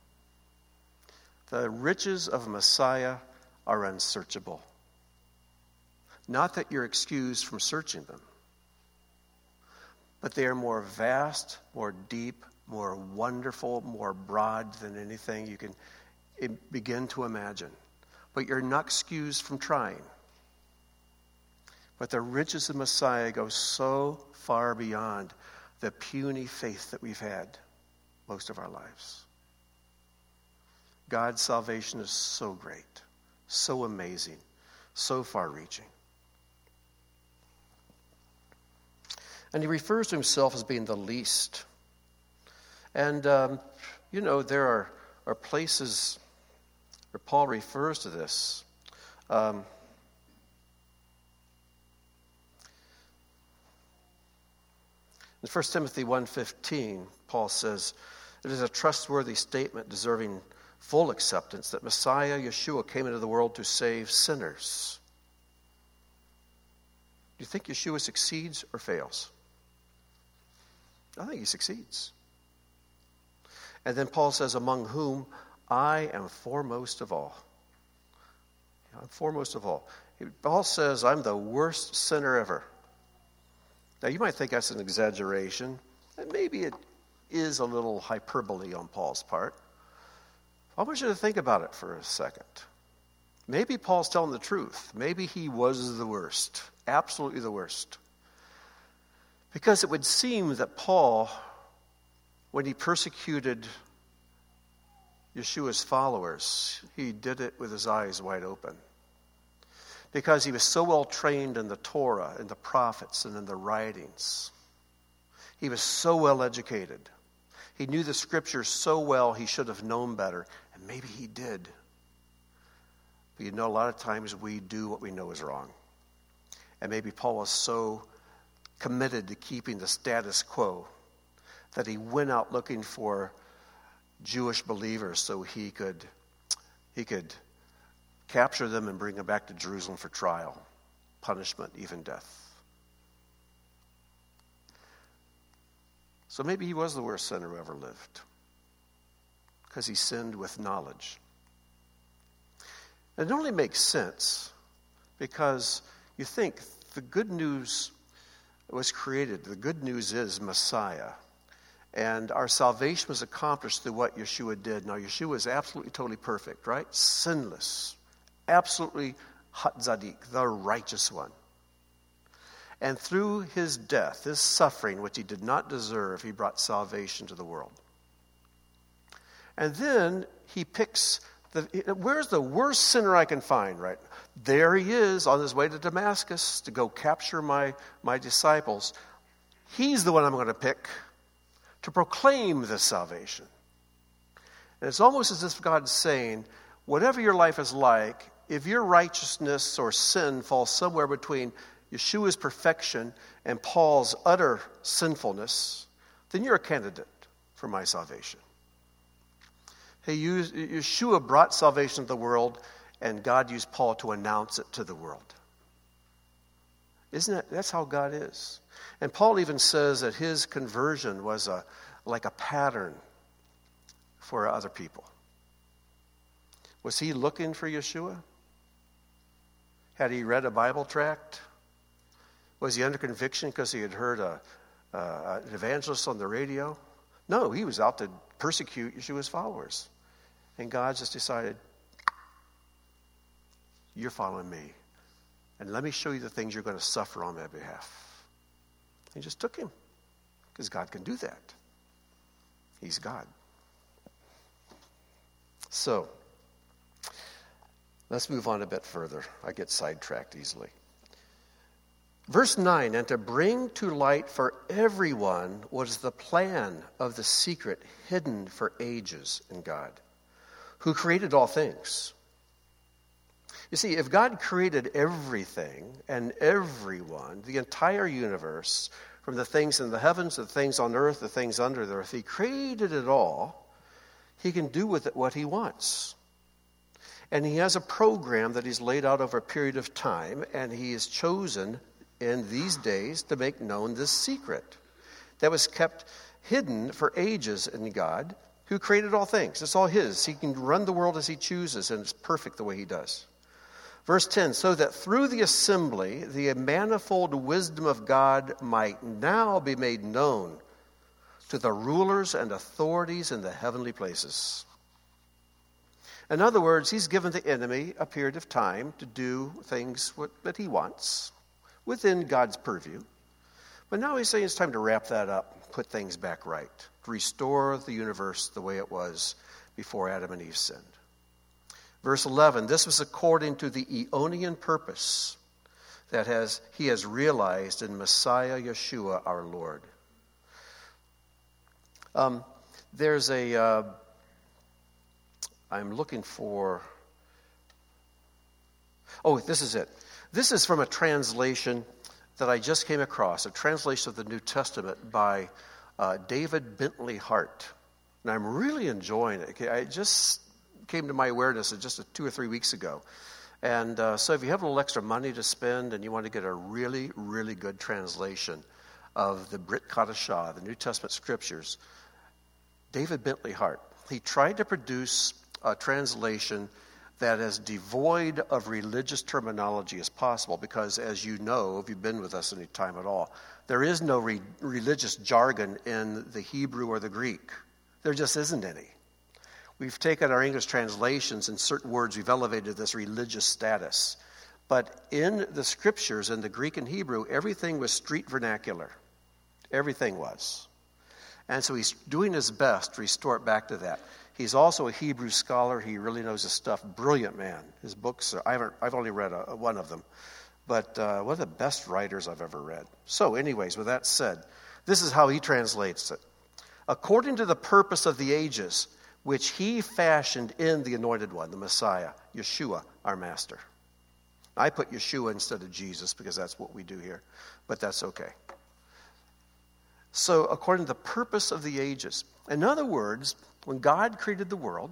The riches of Messiah are unsearchable. Not that you're excused from searching them, but they are more vast, more deep, more wonderful, more broad than anything you can begin to imagine. But you're not excused from trying. But the riches of Messiah go so far beyond the puny faith that we've had most of our lives. God's salvation is so great, so amazing, so far-reaching. And he refers to himself as being the least. And, um, you know, there are, are places where Paul refers to this. Um, in First Timothy one fifteen, Paul says, it is a trustworthy statement deserving full acceptance that Messiah, Yeshua, came into the world to save sinners. Do you think Yeshua succeeds or fails? I think he succeeds. And then Paul says, among whom I am foremost of all. I'm foremost of all. Paul says, I'm the worst sinner ever. Now, you might think that's an exaggeration, and maybe it is a little hyperbole on Paul's part. I want you to think about it for a second. Maybe Paul's telling the truth. Maybe he was the worst, absolutely the worst. Because it would seem that Paul, when he persecuted Yeshua's followers, he did it with his eyes wide open. Because he was so well trained in the Torah, in the prophets, and in the writings. He was so well educated. He knew the scriptures so well he should have known better. And maybe he did. But you know, a lot of times we do what we know is wrong. And maybe Paul was so committed to keeping the status quo that he went out looking for Jewish believers so he could he could capture them and bring them back to Jerusalem for trial, punishment, even death. So maybe he was the worst sinner who ever lived because he sinned with knowledge. And it only makes sense because you think the good news was created. The good news is Messiah. And our salvation was accomplished through what Yeshua did. Now, Yeshua is absolutely, totally perfect, right? Sinless. Absolutely Hatzadik, the righteous one. And through his death, his suffering, which he did not deserve, he brought salvation to the world. And then he picks, the where's the worst sinner I can find, right? There he is on his way to Damascus to go capture my, my disciples. He's the one I'm going to pick to proclaim this salvation. And it's almost as if God's saying, whatever your life is like, if your righteousness or sin falls somewhere between Yeshua's perfection and Paul's utter sinfulness, then you're a candidate for my salvation. Hey, Yeshua brought salvation to the world, and God used Paul to announce it to the world. Isn't it? That's how God is. And Paul even says that his conversion was a like a pattern for other people. Was he looking for Yeshua? Had he read a Bible tract? Was he under conviction because he had heard a, uh, an evangelist on the radio? No, he was out to persecute Yeshua's followers. And God just decided, you're following me. And let me show you the things you're going to suffer on my behalf. He just took him, because God can do that. He's God. So, let's move on a bit further. I get sidetracked easily. Verse nine, and to bring to light for everyone what is the plan of the secret hidden for ages in God, who created all things. You see, if God created everything and everyone, the entire universe, from the things in the heavens, the things on earth, the things under the earth, he created it all, he can do with it what he wants. And he has a program that he's laid out over a period of time, and he has chosen in these days to make known this secret that was kept hidden for ages in God, who created all things. It's all his. He can run the world as he chooses, and it's perfect the way he does. Verse ten, so that through the assembly, the manifold wisdom of God might now be made known to the rulers and authorities in the heavenly places. In other words, he's given the enemy a period of time to do things that he wants within God's purview. But now he's saying it's time to wrap that up, put things back right, to restore the universe the way it was before Adam and Eve sinned. Verse eleven, this was according to the Eonian purpose that has he has realized in Messiah Yeshua our Lord. Um, there's a, uh, I'm looking for, oh, this is it. This is from a translation that I just came across, a translation of the New Testament by uh, David Bentley Hart. And I'm really enjoying it. Okay, I just came to my awareness just two or three weeks ago. And uh, so if you have a little extra money to spend and you want to get a really, really good translation of the Brit Chadashah, the New Testament scriptures, David Bentley Hart, he tried to produce a translation that is devoid of religious terminology as possible, because as you know, if you've been with us any time at all, there is no re- religious jargon in the Hebrew or the Greek. There just isn't any. We've taken our English translations and certain words, we've elevated this religious status. But in the scriptures, in the Greek and Hebrew, everything was street vernacular. Everything was. And so he's doing his best to restore it back to that. He's also a Hebrew scholar. He really knows his stuff. Brilliant man. His books, are, I haven't, I've only read a, one of them. But uh, one of the best writers I've ever read. So anyways, with that said, this is how he translates it. According to the purpose of the ages, which he fashioned in the Anointed One, the Messiah, Yeshua, our Master. I put Yeshua instead of Jesus because that's what we do here. But that's okay. So according to the purpose of the ages. In other words, when God created the world,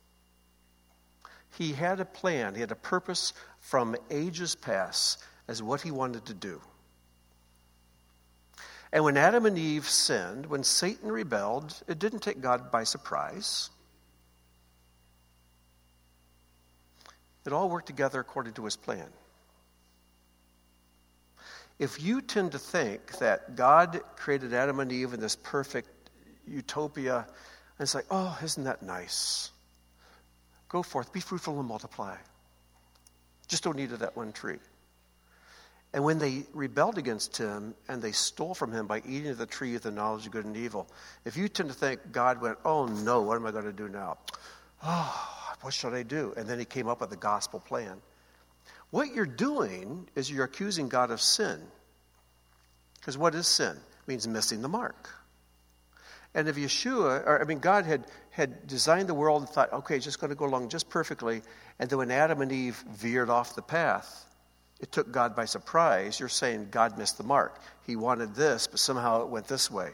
he had a plan, he had a purpose from ages past as what he wanted to do. And when Adam and Eve sinned, when Satan rebelled, it didn't take God by surprise. It all worked together according to his plan. If you tend to think that God created Adam and Eve in this perfect utopia, and it's like, oh, isn't that nice? Go forth, be fruitful and multiply. Just don't eat of that one tree. And when they rebelled against him and they stole from him by eating of the tree of the knowledge of good and evil, if you tend to think God went, oh no, what am I going to do now? Oh, what should I do? And then he came up with the gospel plan. What you're doing is you're accusing God of sin. Because what is sin? It means missing the mark. And if Yeshua, or I mean, God had, had designed the world and thought, okay, it's just going to go along just perfectly. And then when Adam and Eve veered off the path, it took God by surprise. You're saying God missed the mark. He wanted this, but somehow it went this way.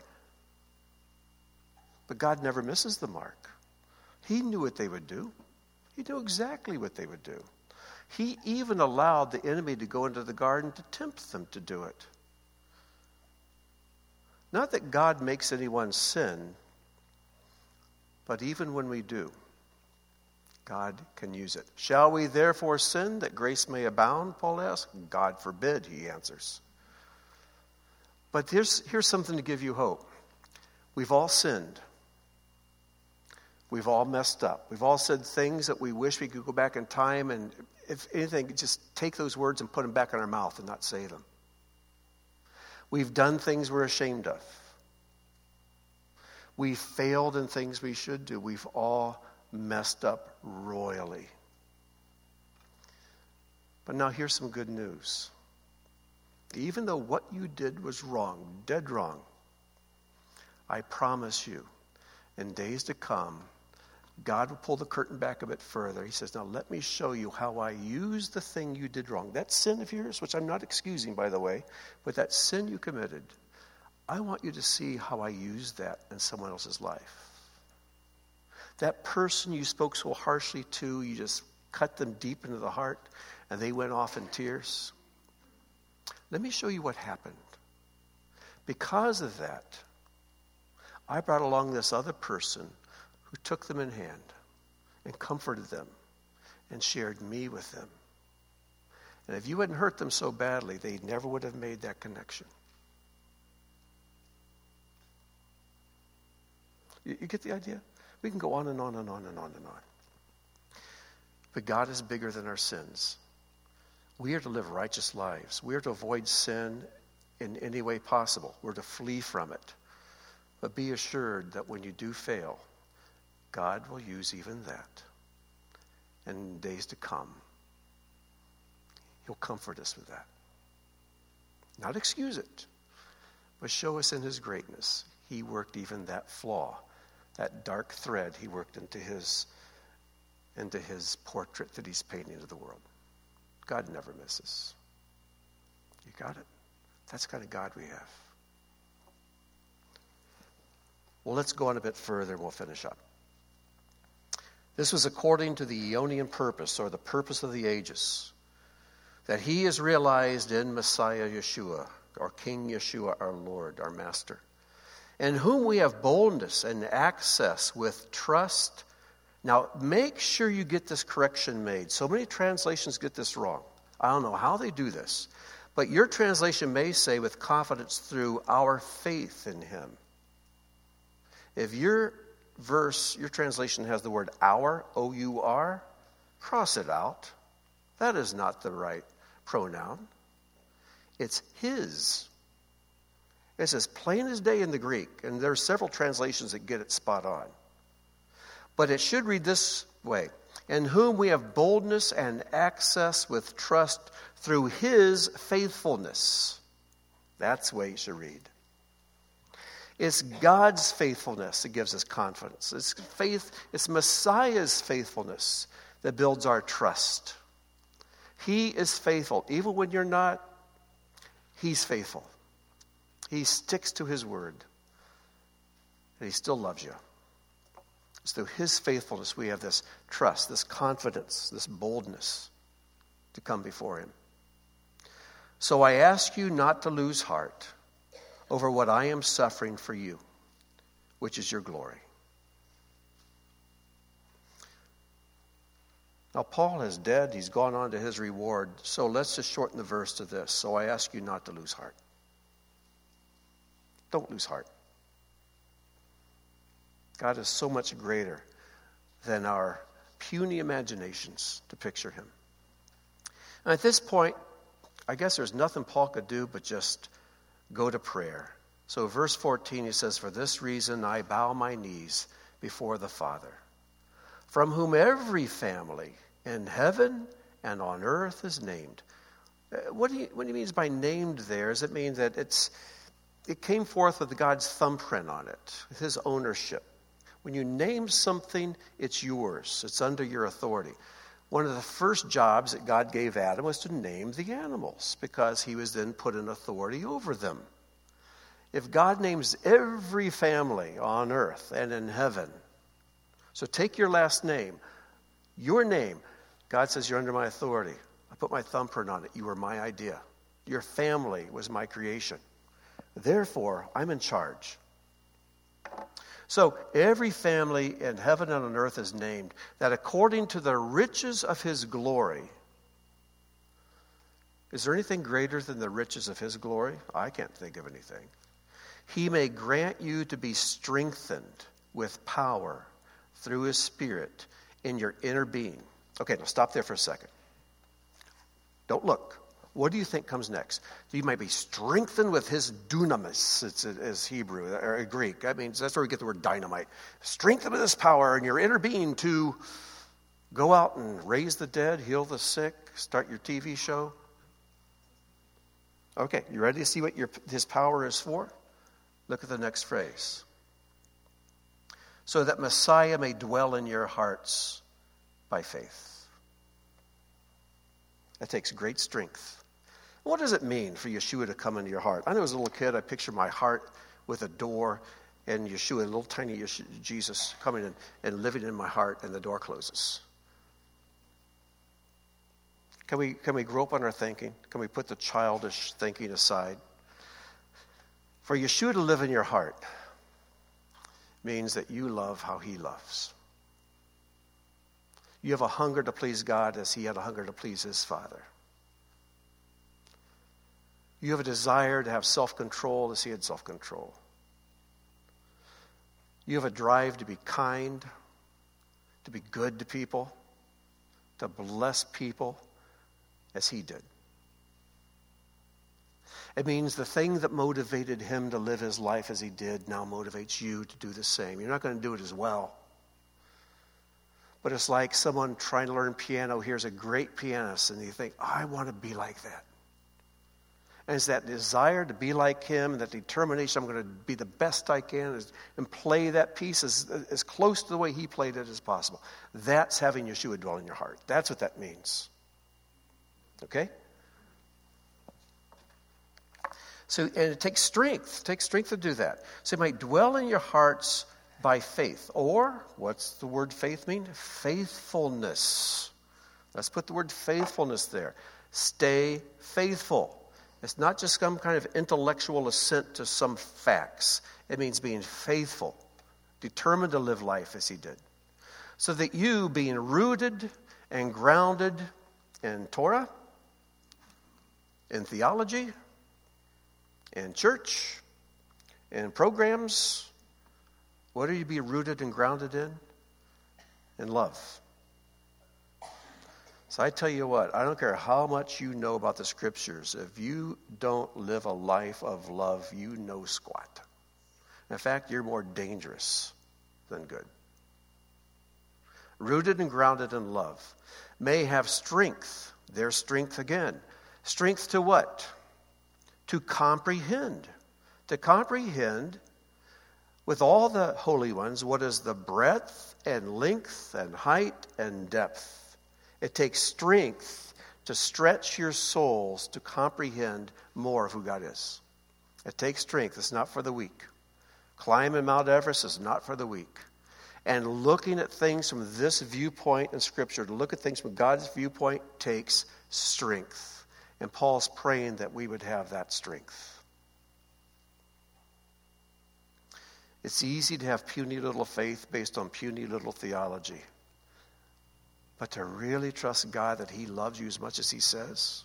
But God never misses the mark. He knew what they would do. He knew exactly what they would do. He even allowed the enemy to go into the garden to tempt them to do it. Not that God makes anyone sin, but even when we do, God can use it. Shall we therefore sin that grace may abound, Paul asks? God forbid, he answers. But here's, here's something to give you hope. We've all sinned. We've all messed up. We've all said things that we wish we could go back in time and if anything, just take those words and put them back in our mouth and not say them. We've done things we're ashamed of. We've failed in things we should do. We've all messed up royally. But now here's some good news. Even though what you did was wrong, dead wrong, I promise you, in days to come, God will pull the curtain back a bit further. He says, now let me show you how I used the thing you did wrong. That sin of yours, which I'm not excusing, by the way, but that sin you committed, I want you to see how I used that in someone else's life. That person you spoke so harshly to, you just cut them deep into the heart, and they went off in tears. Let me show you what happened. Because of that, I brought along this other person who took them in hand and comforted them and shared me with them. And if you hadn't hurt them so badly, they never would have made that connection. You, you get the idea? We can go on and on and on and on and on. But God is bigger than our sins. We are to live righteous lives. We are to avoid sin in any way possible. We're to flee from it. But be assured that when you do fail, God will use even that. And in days to come, He'll comfort us with that. Not excuse it, but show us in His greatness. He worked even that flaw, that dark thread He worked into His, into his portrait that He's painting of the world. God never misses. You got it? That's the kind of God we have. Well, let's go on a bit further and we'll finish up. This was according to the Aeonian purpose, or the purpose of the ages, that He is realized in Messiah Yeshua, or King Yeshua, our Lord, our Master, in whom we have boldness and access with trust. Now, make sure you get this correction made. So many translations get this wrong. I don't know how they do this, but your translation may say with confidence through our faith in Him. If your verse, your translation has the word our, O U R, cross it out. That is not the right pronoun. It's His. It's as plain as day in the Greek, and there are several translations that get it spot on. But it should read this way: in whom we have boldness and access with trust through His faithfulness. That's the way it should read. It's God's faithfulness that gives us confidence. It's faith, it's Messiah's faithfulness that builds our trust. He is faithful. Even when you're not, He's faithful. He sticks to His word. And He still loves you. It's through His faithfulness we have this trust, this confidence, this boldness to come before Him. So I ask you not to lose heart over what I am suffering for you, which is your glory. Now, Paul is dead. He's gone on to his reward. So let's just shorten the verse to this. So I ask you not to lose heart. Don't lose heart. God is so much greater than our puny imaginations to picture Him. And at this point, I guess there's nothing Paul could do but just go to prayer. So verse fourteen, he says, for this reason I bow my knees before the Father, from whom every family in heaven and on earth is named. What do you, what he means by named there is it mean that it's it came forth with God's thumbprint on it, with His ownership. When you name something, it's yours. It's under your authority. One of the first jobs that God gave Adam was to name the animals, because he was then put in authority over them. If God names every family on earth and in heaven, so take your last name, your name, God says you're under my authority. I put my thumbprint on it. You were my idea. Your family was my creation. Therefore, I'm in charge. So every family in heaven and on earth is named, that according to the riches of His glory. Is there anything greater than the riches of His glory? I can't think of anything. He may grant you to be strengthened with power through His Spirit in your inner being. Okay, now stop there for a second. Don't look. What do you think comes next? You might be strengthened with his dunamis. It's, it's Hebrew or Greek. That means that's where we get the word dynamite. Strengthened with his power in your inner being to go out and raise the dead, heal the sick, start your T V show. Okay, you ready to see what your, his power is for? Look at the next phrase. So that Messiah may dwell in your hearts by faith. That takes great strength. What does it mean for Yeshua to come into your heart? I know as a little kid, I pictured my heart with a door and Yeshua, a little tiny Yeshua, Jesus coming in and living in my heart, and the door closes. Can we, can we grow up on our thinking? Can we put the childish thinking aside? For Yeshua to live in your heart means that you love how he loves. You have a hunger to please God as he had a hunger to please his Father. You have a desire to have self-control as he had self-control. You have a drive to be kind, to be good to people, to bless people as he did. It means the thing that motivated him to live his life as he did now motivates you to do the same. You're not going to do it as well. But it's like someone trying to learn piano hears a great pianist and you think, oh, I want to be like that. And it's that desire to be like him and that determination, I'm going to be the best I can and play that piece as, as close to the way he played it as possible. That's having Yeshua dwell in your heart. That's what that means. Okay? So, and it takes strength. It takes strength to do that. So it might dwell in your hearts by faith. Or, what's the word faith mean? Faithfulness. Let's put the word faithfulness there. Stay faithful. It's not just some kind of intellectual assent to some facts. It means being faithful, determined to live life as he did. So that you, being rooted and grounded in Torah, in theology, in church, in programs, what are you be rooted and grounded in? In love. So I tell you what, I don't care how much you know about the scriptures. If you don't live a life of love, you know squat. In fact, you're more dangerous than good. Rooted and grounded in love. May have strength. There's strength again. Strength to what? To comprehend. To comprehend with all the holy ones what is the breadth and length and height and depth. It takes strength to stretch your souls to comprehend more of who God is. It takes strength. It's not for the weak. Climbing Mount Everest is not for the weak. And looking at things from this viewpoint in Scripture, to look at things from God's viewpoint, takes strength. And Paul's praying that we would have that strength. It's easy to have puny little faith based on puny little theology. But to really trust God that he loves you as much as he says,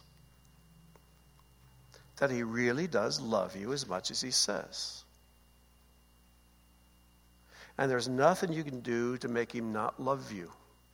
that he really does love you as much as he says. And there's nothing you can do to make him not love you.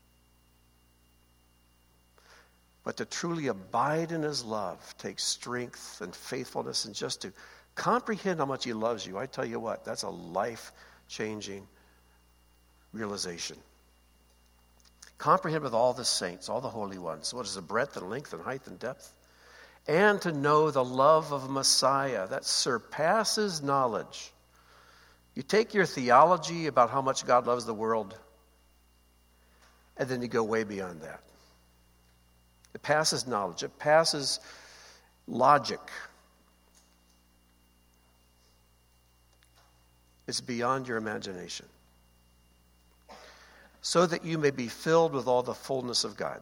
But to truly abide in his love takes strength and faithfulness, and just to comprehend how much he loves you, I tell you what, that's a life-changing realization. Comprehend with all the saints, all the holy ones, what is the breadth and length and height and depth, and to know the love of Messiah that surpasses knowledge. You take your theology about how much God loves the world, and then you go way beyond that. It passes knowledge. It passes logic. It's beyond your imagination. So that you may be filled with all the fullness of God.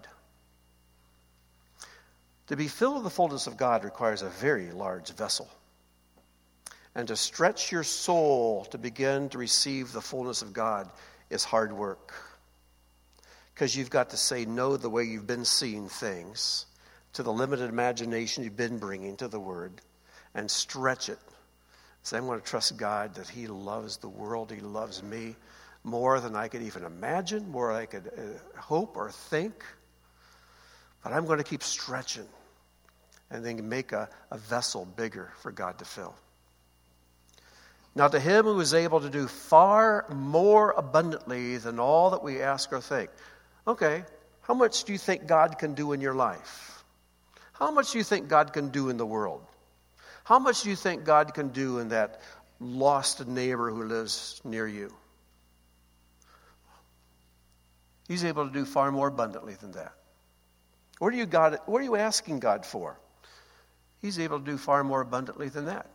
To be filled with the fullness of God requires a very large vessel. And to stretch your soul to begin to receive the fullness of God is hard work. Because you've got to say no the way you've been seeing things, to the limited imagination you've been bringing to the Word, and stretch it. Say, I'm going to trust God that he loves the world, he loves me, more than I could even imagine, more than I could uh, hope or think. But I'm going to keep stretching. and then make a, a vessel bigger for God to fill. Now to him who is able to do far more abundantly than all that we ask or think. Okay, how much do you think God can do in your life? How much do you think God can do in the world? How much do you think God can do in that lost neighbor who lives near you? He's able to do far more abundantly than that. What are you, God, what are you asking God for? He's able to do far more abundantly than that.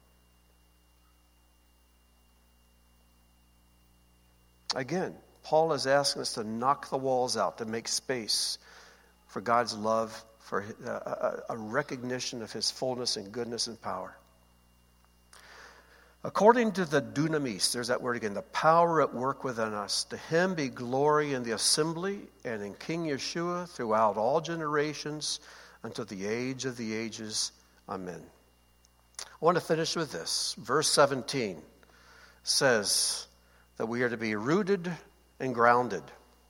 Again, Paul is asking us to knock the walls out, to make space for God's love, for a, a recognition of his fullness and goodness and power. According to the dunamis, there's that word again, the power at work within us, to him be glory in the assembly and in King Yeshua throughout all generations until the age of the ages. Amen. I want to finish with this. Verse seventeen says that we are to be rooted and grounded.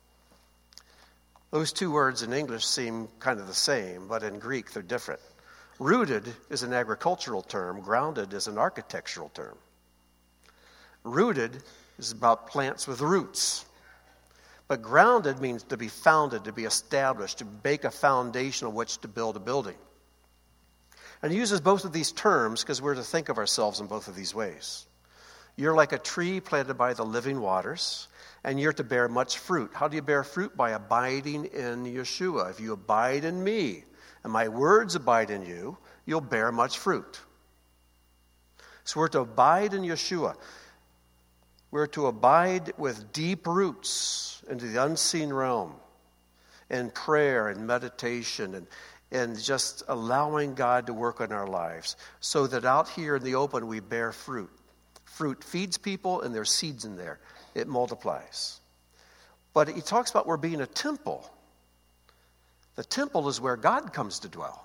Those two words in English seem kind of the same, but in Greek they're different. Rooted is an agricultural term. Grounded is an architectural term. Rooted is about plants with roots. But grounded means to be founded, to be established, to make a foundation on which to build a building. And he uses both of these terms because we're to think of ourselves in both of these ways. You're like a tree planted by the living waters, and you're to bear much fruit. How do you bear fruit? By abiding in Yeshua. If you abide in me, and my words abide in you, you'll bear much fruit. So we're to abide in Yeshua. We're to abide with deep roots into the unseen realm, in prayer and meditation, and, and just allowing God to work in our lives, so that out here in the open we bear fruit. Fruit feeds people, and there's seeds in there. It multiplies. But he talks about we're being a temple. The temple is where God comes to dwell.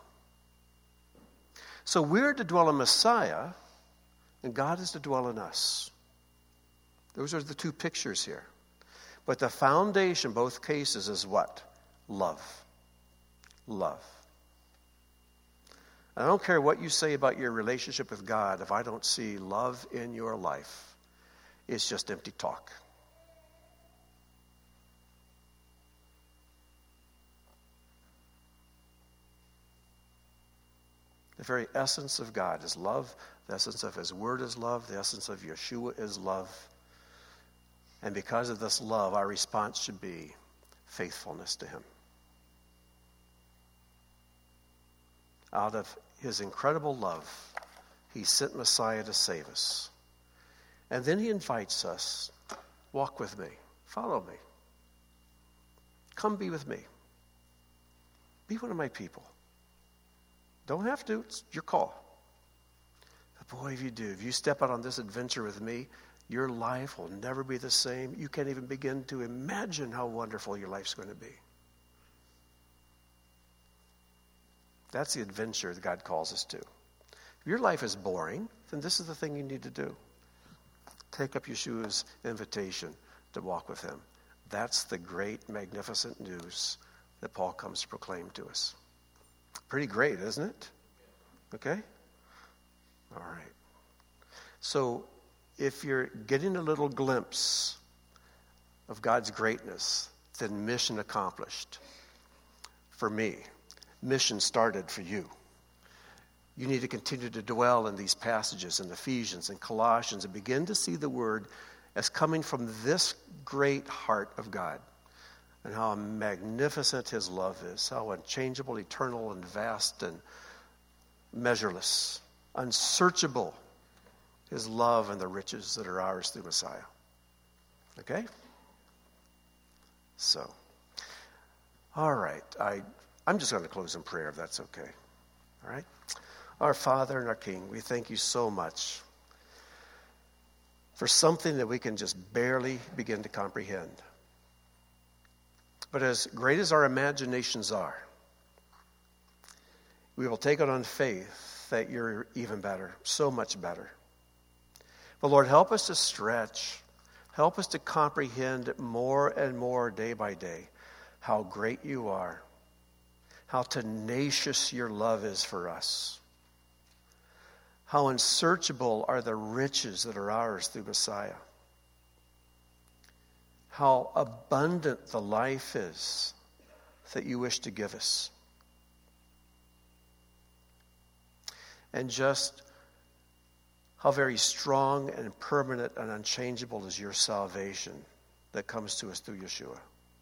So we're to dwell in Messiah, and God is to dwell in us. Those are the two pictures here. But the foundation, both cases, is what? Love. Love. I don't care what you say about your relationship with God. If I don't see love in your life, it's just empty talk. The very essence of God is love. The essence of his word is love. The essence of Yeshua is love. And because of this love, our response should be faithfulness to him. Out of his incredible love, he sent Messiah to save us. And then he invites us, walk with me, follow me. Come be with me. Be one of my people. Don't have to, it's your call. But boy, if you do, if you step out on this adventure with me, your life will never be the same. You can't even begin to imagine how wonderful your life's going to be. That's the adventure that God calls us to. If your life is boring, then this is the thing you need to do. Take up Yeshua's invitation to walk with him. That's the great, magnificent news that Paul comes to proclaim to us. Pretty great, isn't it? Okay? All right. So, if you're getting a little glimpse of God's greatness, then mission accomplished. For me, mission started for you. You need to continue to dwell in these passages in Ephesians and Colossians and begin to see the word as coming from this great heart of God, and how magnificent his love is, how unchangeable, eternal, and vast, and measureless, unsearchable his love and the riches that are ours through Messiah. Okay? So, all right. I, I'm just going to close in prayer, if that's okay. All right? Our Father and our King, we thank you so much for something that we can just barely begin to comprehend. But as great as our imaginations are, we will take it on faith that you're even better, so much better. But Lord, help us to stretch. Help us to comprehend more and more day by day how great you are. how tenacious your love is for us. How unsearchable are the riches that are ours through Messiah. How abundant the life is that you wish to give us. And just how very strong and permanent and unchangeable is your salvation that comes to us through Yeshua.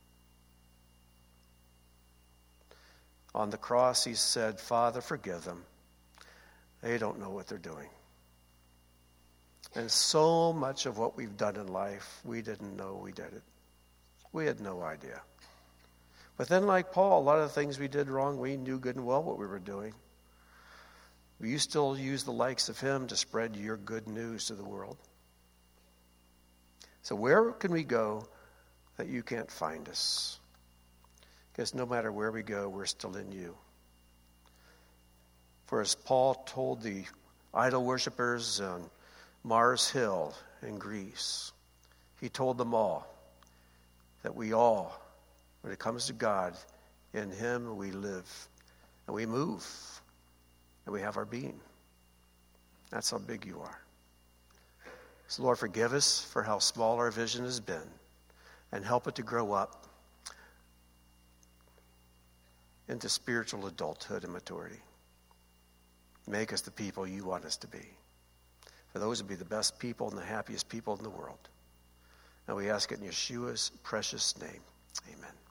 On the cross, he said, Father, forgive them. They don't know what they're doing. And so much of what we've done in life, we didn't know we did it. We had no idea. But then, like Paul, a lot of the things we did wrong, we knew good and well what we were doing. But you still use the likes of him to spread your good news to the world. So where can we go that you can't find us? Because no matter where we go, we're still in you. For as Paul told the idol worshippers on Mars Hill in Greece, he told them all that we all, when it comes to God, in him we live and we move and we have our being. That's how big you are. So Lord, forgive us for how small our vision has been and help it to grow up into spiritual adulthood and maturity. Make us the people you want us to be. For those would be the best people and the happiest people in the world. And we ask it in Yeshua's precious name. Amen.